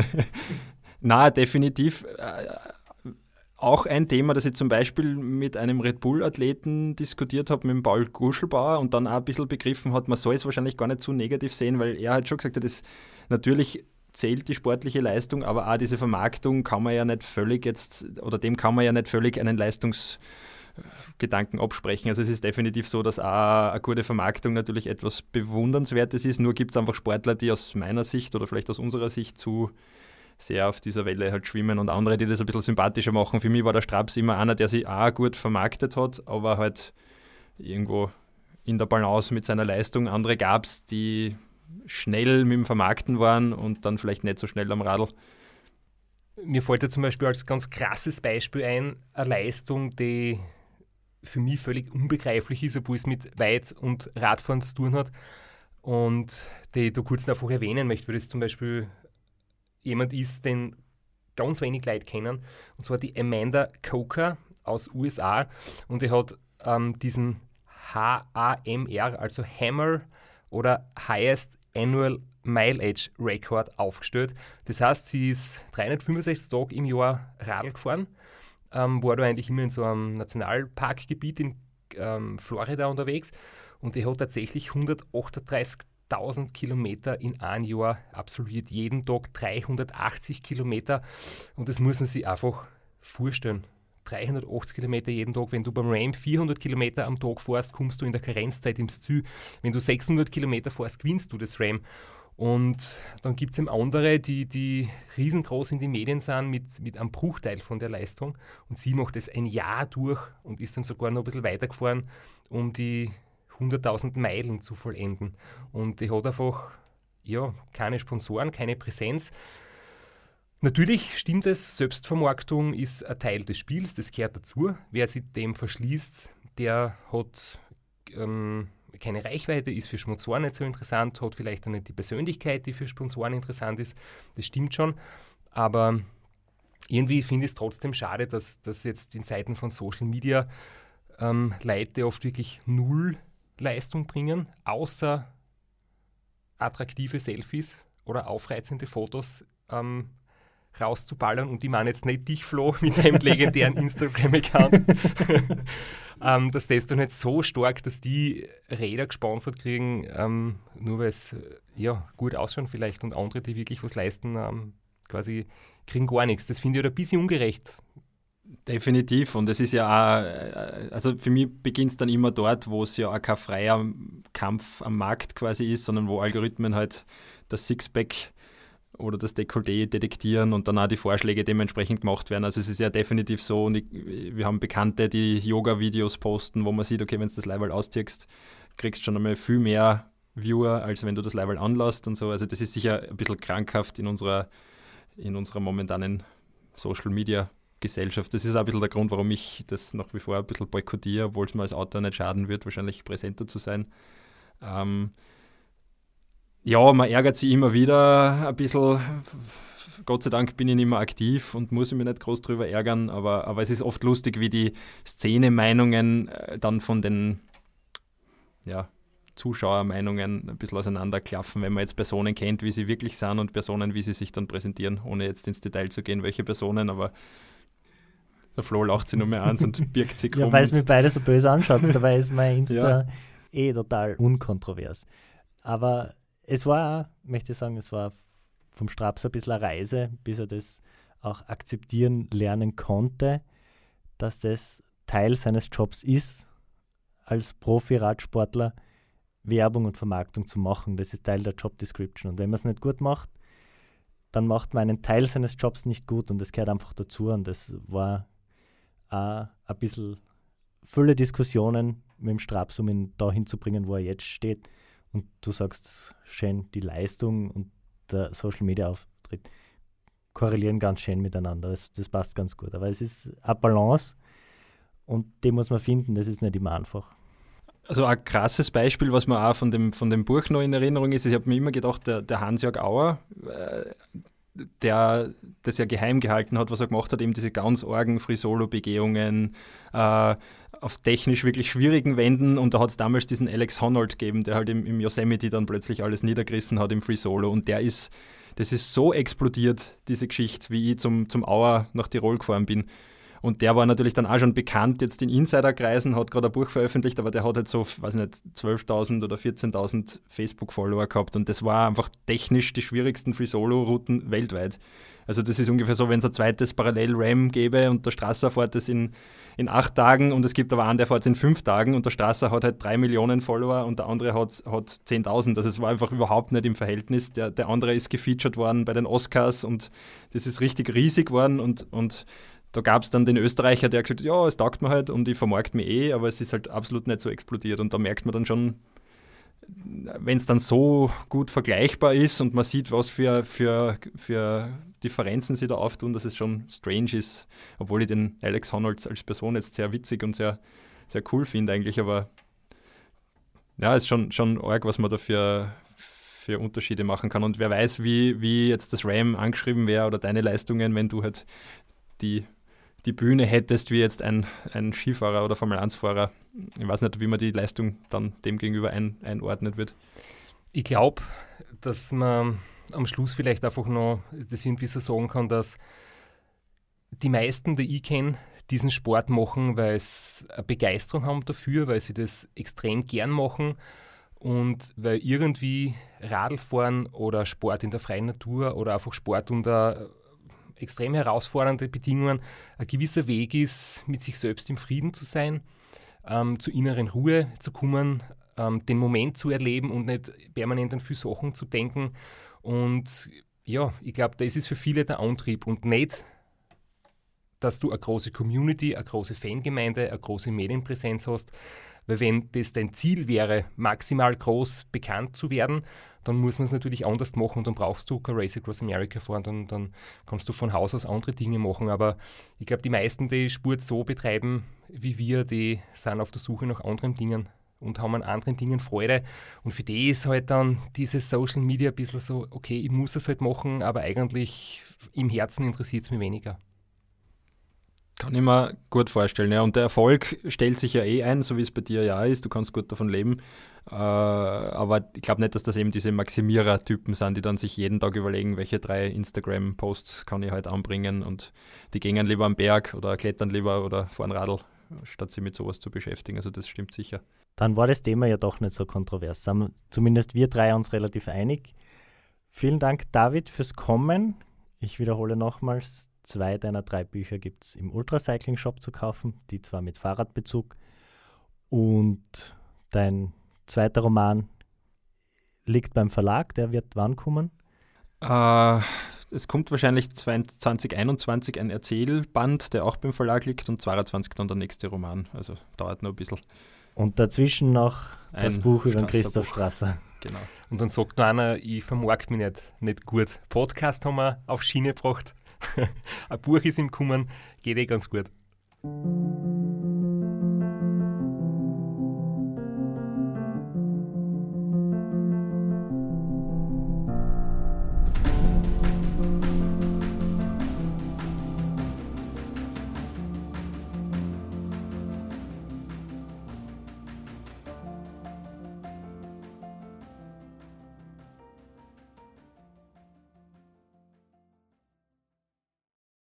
Na, definitiv. Äh, auch ein Thema, das ich zum Beispiel mit einem Red Bull-Athleten diskutiert habe, mit dem Paul Guschelbauer, und dann auch ein bisschen begriffen hat, man soll es wahrscheinlich gar nicht zu negativ sehen, weil er halt schon gesagt hat, dass natürlich zählt die sportliche Leistung, aber auch diese Vermarktung kann man ja nicht völlig jetzt, oder dem kann man ja nicht völlig einen Leistungsgedanken absprechen. Also es ist definitiv so, dass auch eine gute Vermarktung natürlich etwas Bewundernswertes ist, nur gibt es einfach Sportler, die aus meiner Sicht oder vielleicht aus unserer Sicht zu sehr auf dieser Welle halt schwimmen und andere, die das ein bisschen sympathischer machen. Für mich war der Straps immer einer, der sich auch gut vermarktet hat, aber halt irgendwo in der Balance mit seiner Leistung. Andere gab es, die schnell mit dem Vermarkten waren und dann vielleicht nicht so schnell am Radl. Mir fällt ja zum Beispiel als ganz krasses Beispiel ein, eine Leistung, die für mich völlig unbegreiflich ist, obwohl es mit Weit- und Radfahren zu tun hat und die ich da kurz einfach erwähnen möchte, weil das zum Beispiel jemand ist, den ganz wenig Leute kennen, und zwar die Amanda Coker aus U S A, und die hat ähm, diesen H A M R, also Hammer oder Highest Annual Mileage Record aufgestellt. Das heißt, sie ist dreihundertfünfundsechzig Tage im Jahr Radl gefahren, ähm, war da eigentlich immer in so einem Nationalparkgebiet in ähm, Florida unterwegs, und die hat tatsächlich hundertachtunddreißigtausend Kilometer in einem Jahr absolviert, jeden Tag dreihundertachtzig Kilometer, und das muss man sich einfach vorstellen. dreihundertachtzig Kilometer jeden Tag. Wenn du beim Ram vierhundert Kilometer am Tag fährst, kommst du in der Karenzzeit ins Ziel. Wenn du sechshundert Kilometer fährst, gewinnst du das Ram. Und dann gibt es eben andere, die, die riesengroß in die Medien sind mit, mit einem Bruchteil von der Leistung. Und sie macht das ein Jahr durch und ist dann sogar noch ein bisschen weitergefahren, um die hunderttausend Meilen zu vollenden. Und die hat einfach ja, keine Sponsoren, keine Präsenz. Natürlich stimmt es, Selbstvermarktung ist ein Teil des Spiels, das gehört dazu. Wer sich dem verschließt, der hat ähm, keine Reichweite, ist für Sponsoren nicht so interessant, hat vielleicht auch nicht die Persönlichkeit, die für Sponsoren interessant ist. Das stimmt schon, aber irgendwie finde ich es trotzdem schade, dass, dass jetzt in Zeiten von Social Media ähm, Leute oft wirklich null Leistung bringen, außer attraktive Selfies oder aufreizende Fotos ähm, rauszuballern, und ich meine jetzt nicht dich, Flo, mit deinem legendären Instagram-Account, ähm, dass das dann nicht so stark, dass die Räder gesponsert kriegen, ähm, nur weil es ja, gut ausschauen vielleicht, und andere, die wirklich was leisten, ähm, quasi kriegen gar nichts. Das finde ich halt ein bisschen ungerecht. Definitiv, und es ist ja auch, also für mich beginnt es dann immer dort, wo es ja auch kein freier Kampf am Markt quasi ist, sondern wo Algorithmen halt das Sixpack oder das Dekolleté detektieren und dann auch die Vorschläge dementsprechend gemacht werden. Also es ist ja definitiv so, und ich, wir haben Bekannte, die Yoga-Videos posten, wo man sieht, okay, wenn du das Leiberl ausziehst, kriegst du schon einmal viel mehr Viewer, als wenn du das Leiberl anlässt und so. Also das ist sicher ein bisschen krankhaft in unserer, in unserer momentanen Social-Media-Gesellschaft. Das ist auch ein bisschen der Grund, warum ich das nach wie vor ein bisschen boykottiere, obwohl es mir als Autor nicht schaden wird, wahrscheinlich präsenter zu sein. Ähm, Ja, man ärgert sich immer wieder ein bisschen. Gott sei Dank bin ich nicht mehr aktiv und muss mich nicht groß drüber ärgern, aber, aber es ist oft lustig, wie die Szene-Meinungen dann von den ja, Zuschauermeinungen ein bisschen auseinanderklaffen, wenn man jetzt Personen kennt, wie sie wirklich sind, und Personen, wie sie sich dann präsentieren, ohne jetzt ins Detail zu gehen, welche Personen, aber der Flo lacht sich nur mehr an und birgt sich ja, rum. weil es mir beide so böse anschaut, dabei ist mein Insta ja. eh total unkontrovers. Aber es war, möchte ich sagen, es war vom Straps ein bisschen eine Reise, bis er das auch akzeptieren lernen konnte, dass das Teil seines Jobs ist, als Profi-Radsportler Werbung und Vermarktung zu machen. Das ist Teil der Job-Description. Und wenn man es nicht gut macht, dann macht man einen Teil seines Jobs nicht gut, und das gehört einfach dazu. Und das war auch ein bisschen viele Diskussionen mit dem Straps, um ihn da hinzubringen, wo er jetzt steht. Und du sagst schön, die Leistung und der Social-Media-Auftritt korrelieren ganz schön miteinander. Das, das passt ganz gut. Aber es ist eine Balance, und die muss man finden. Das ist nicht immer einfach. Also ein krasses Beispiel, was mir auch von dem, von dem Buch noch in Erinnerung ist, ich habe mir immer gedacht, der, der Hans-Jörg Auer, äh, der das ja geheim gehalten hat, was er gemacht hat, eben diese ganz argen Free-Solo-Begehungen äh, auf technisch wirklich schwierigen Wänden, und da hat es damals diesen Alex Honnold gegeben, der halt im, im Yosemite dann plötzlich alles niedergerissen hat im Free-Solo, und der ist, das ist so explodiert, diese Geschichte, wie ich zum, zum Auer nach Tirol gefahren bin. Und der war natürlich dann auch schon bekannt jetzt in Insiderkreisen, hat gerade ein Buch veröffentlicht, aber der hat halt so, weiß nicht, zwölftausend oder vierzehntausend Facebook-Follower gehabt, und das war einfach technisch die schwierigsten Free-Solo-Routen weltweit. Also das ist ungefähr so, wenn es ein zweites Parallel-Ram gäbe und der Strasser fährt das in, in acht Tagen, und es gibt aber einen, der fährt es in fünf Tagen, und der Strasser hat halt drei Millionen Follower und der andere hat, hat zehntausend. Also es war einfach überhaupt nicht im Verhältnis. Der, der andere ist gefeatured worden bei den Oscars, und das ist richtig riesig geworden, und, und da gab es dann den Österreicher, der gesagt hat, ja, es taugt mir halt und ich vermarkte mich eh, aber es ist halt absolut nicht so explodiert, und da merkt man dann schon, wenn es dann so gut vergleichbar ist und man sieht, was für, für, für Differenzen sie da auftun, dass es schon strange ist, obwohl ich den Alex Honnold als Person jetzt sehr witzig und sehr, sehr cool finde eigentlich, aber ja, es ist schon, schon arg, was man da für, für Unterschiede machen kann, und wer weiß, wie, wie jetzt das RAM angeschrieben wäre oder deine Leistungen, wenn du halt die die Bühne hättest, wie jetzt ein, ein Skifahrer oder Formel eins Fahrer. Ich weiß nicht, wie man die Leistung dann dem gegenüber ein, einordnet wird. Ich glaube, dass man am Schluss vielleicht einfach noch das irgendwie so sagen kann, dass die meisten, die ich kenne, diesen Sport machen, weil sie eine Begeisterung haben dafür, weil sie das extrem gern machen und weil irgendwie Radlfahren oder Sport in der freien Natur oder einfach Sport unter extrem herausfordernde Bedingungen ein gewisser Weg ist, mit sich selbst im Frieden zu sein, ähm, zur inneren Ruhe zu kommen, ähm, den Moment zu erleben und nicht permanent an viele Sachen zu denken. Und ja, ich glaube, das ist für viele der Antrieb und nicht, dass du eine große Community, eine große Fangemeinde, eine große Medienpräsenz hast, weil wenn das dein Ziel wäre, maximal groß bekannt zu werden, dann muss man es natürlich anders machen und dann brauchst du kein Race Across America fahren, dann, dann kannst du von Haus aus andere Dinge machen, aber ich glaube, die meisten, die Sport so betreiben wie wir, die sind auf der Suche nach anderen Dingen und haben an anderen Dingen Freude, und für die ist halt dann dieses Social Media ein bisschen so, okay, ich muss es halt machen, aber eigentlich im Herzen interessiert es mich weniger. Kann ich mir gut vorstellen, ja. Und der Erfolg stellt sich ja eh ein, so wie es bei dir ja ist. Du kannst gut davon leben. Äh, aber ich glaube nicht, dass das eben diese Maximierer-Typen sind, die dann sich jeden Tag überlegen, welche drei Instagram-Posts kann ich halt anbringen, und die gehen lieber am Berg oder klettern lieber oder fahren Radl, statt sich mit sowas zu beschäftigen. Also das stimmt sicher. Dann war das Thema ja doch nicht so kontrovers. Sind zumindest wir drei uns relativ einig. Vielen Dank, David, fürs Kommen. Ich wiederhole nochmals, zwei deiner drei Bücher gibt es im Ultracycling-Shop zu kaufen, die zwar mit Fahrradbezug. Und dein zweiter Roman liegt beim Verlag, der wird wann kommen? Äh, es kommt wahrscheinlich zwanzig einundzwanzig ein Erzählband, der auch beim Verlag liegt, und zweiundzwanzig dann der nächste Roman. Also dauert noch ein bisschen. Und dazwischen noch das Ein Buch über den Strasser Christoph Buch. Strasser. Genau. Und dann sagt noch einer, ich vermarkt mich nicht, nicht gut. Podcast haben wir auf Schiene gebracht. Ein Buch ist ihm gekommen, geht eh ganz gut.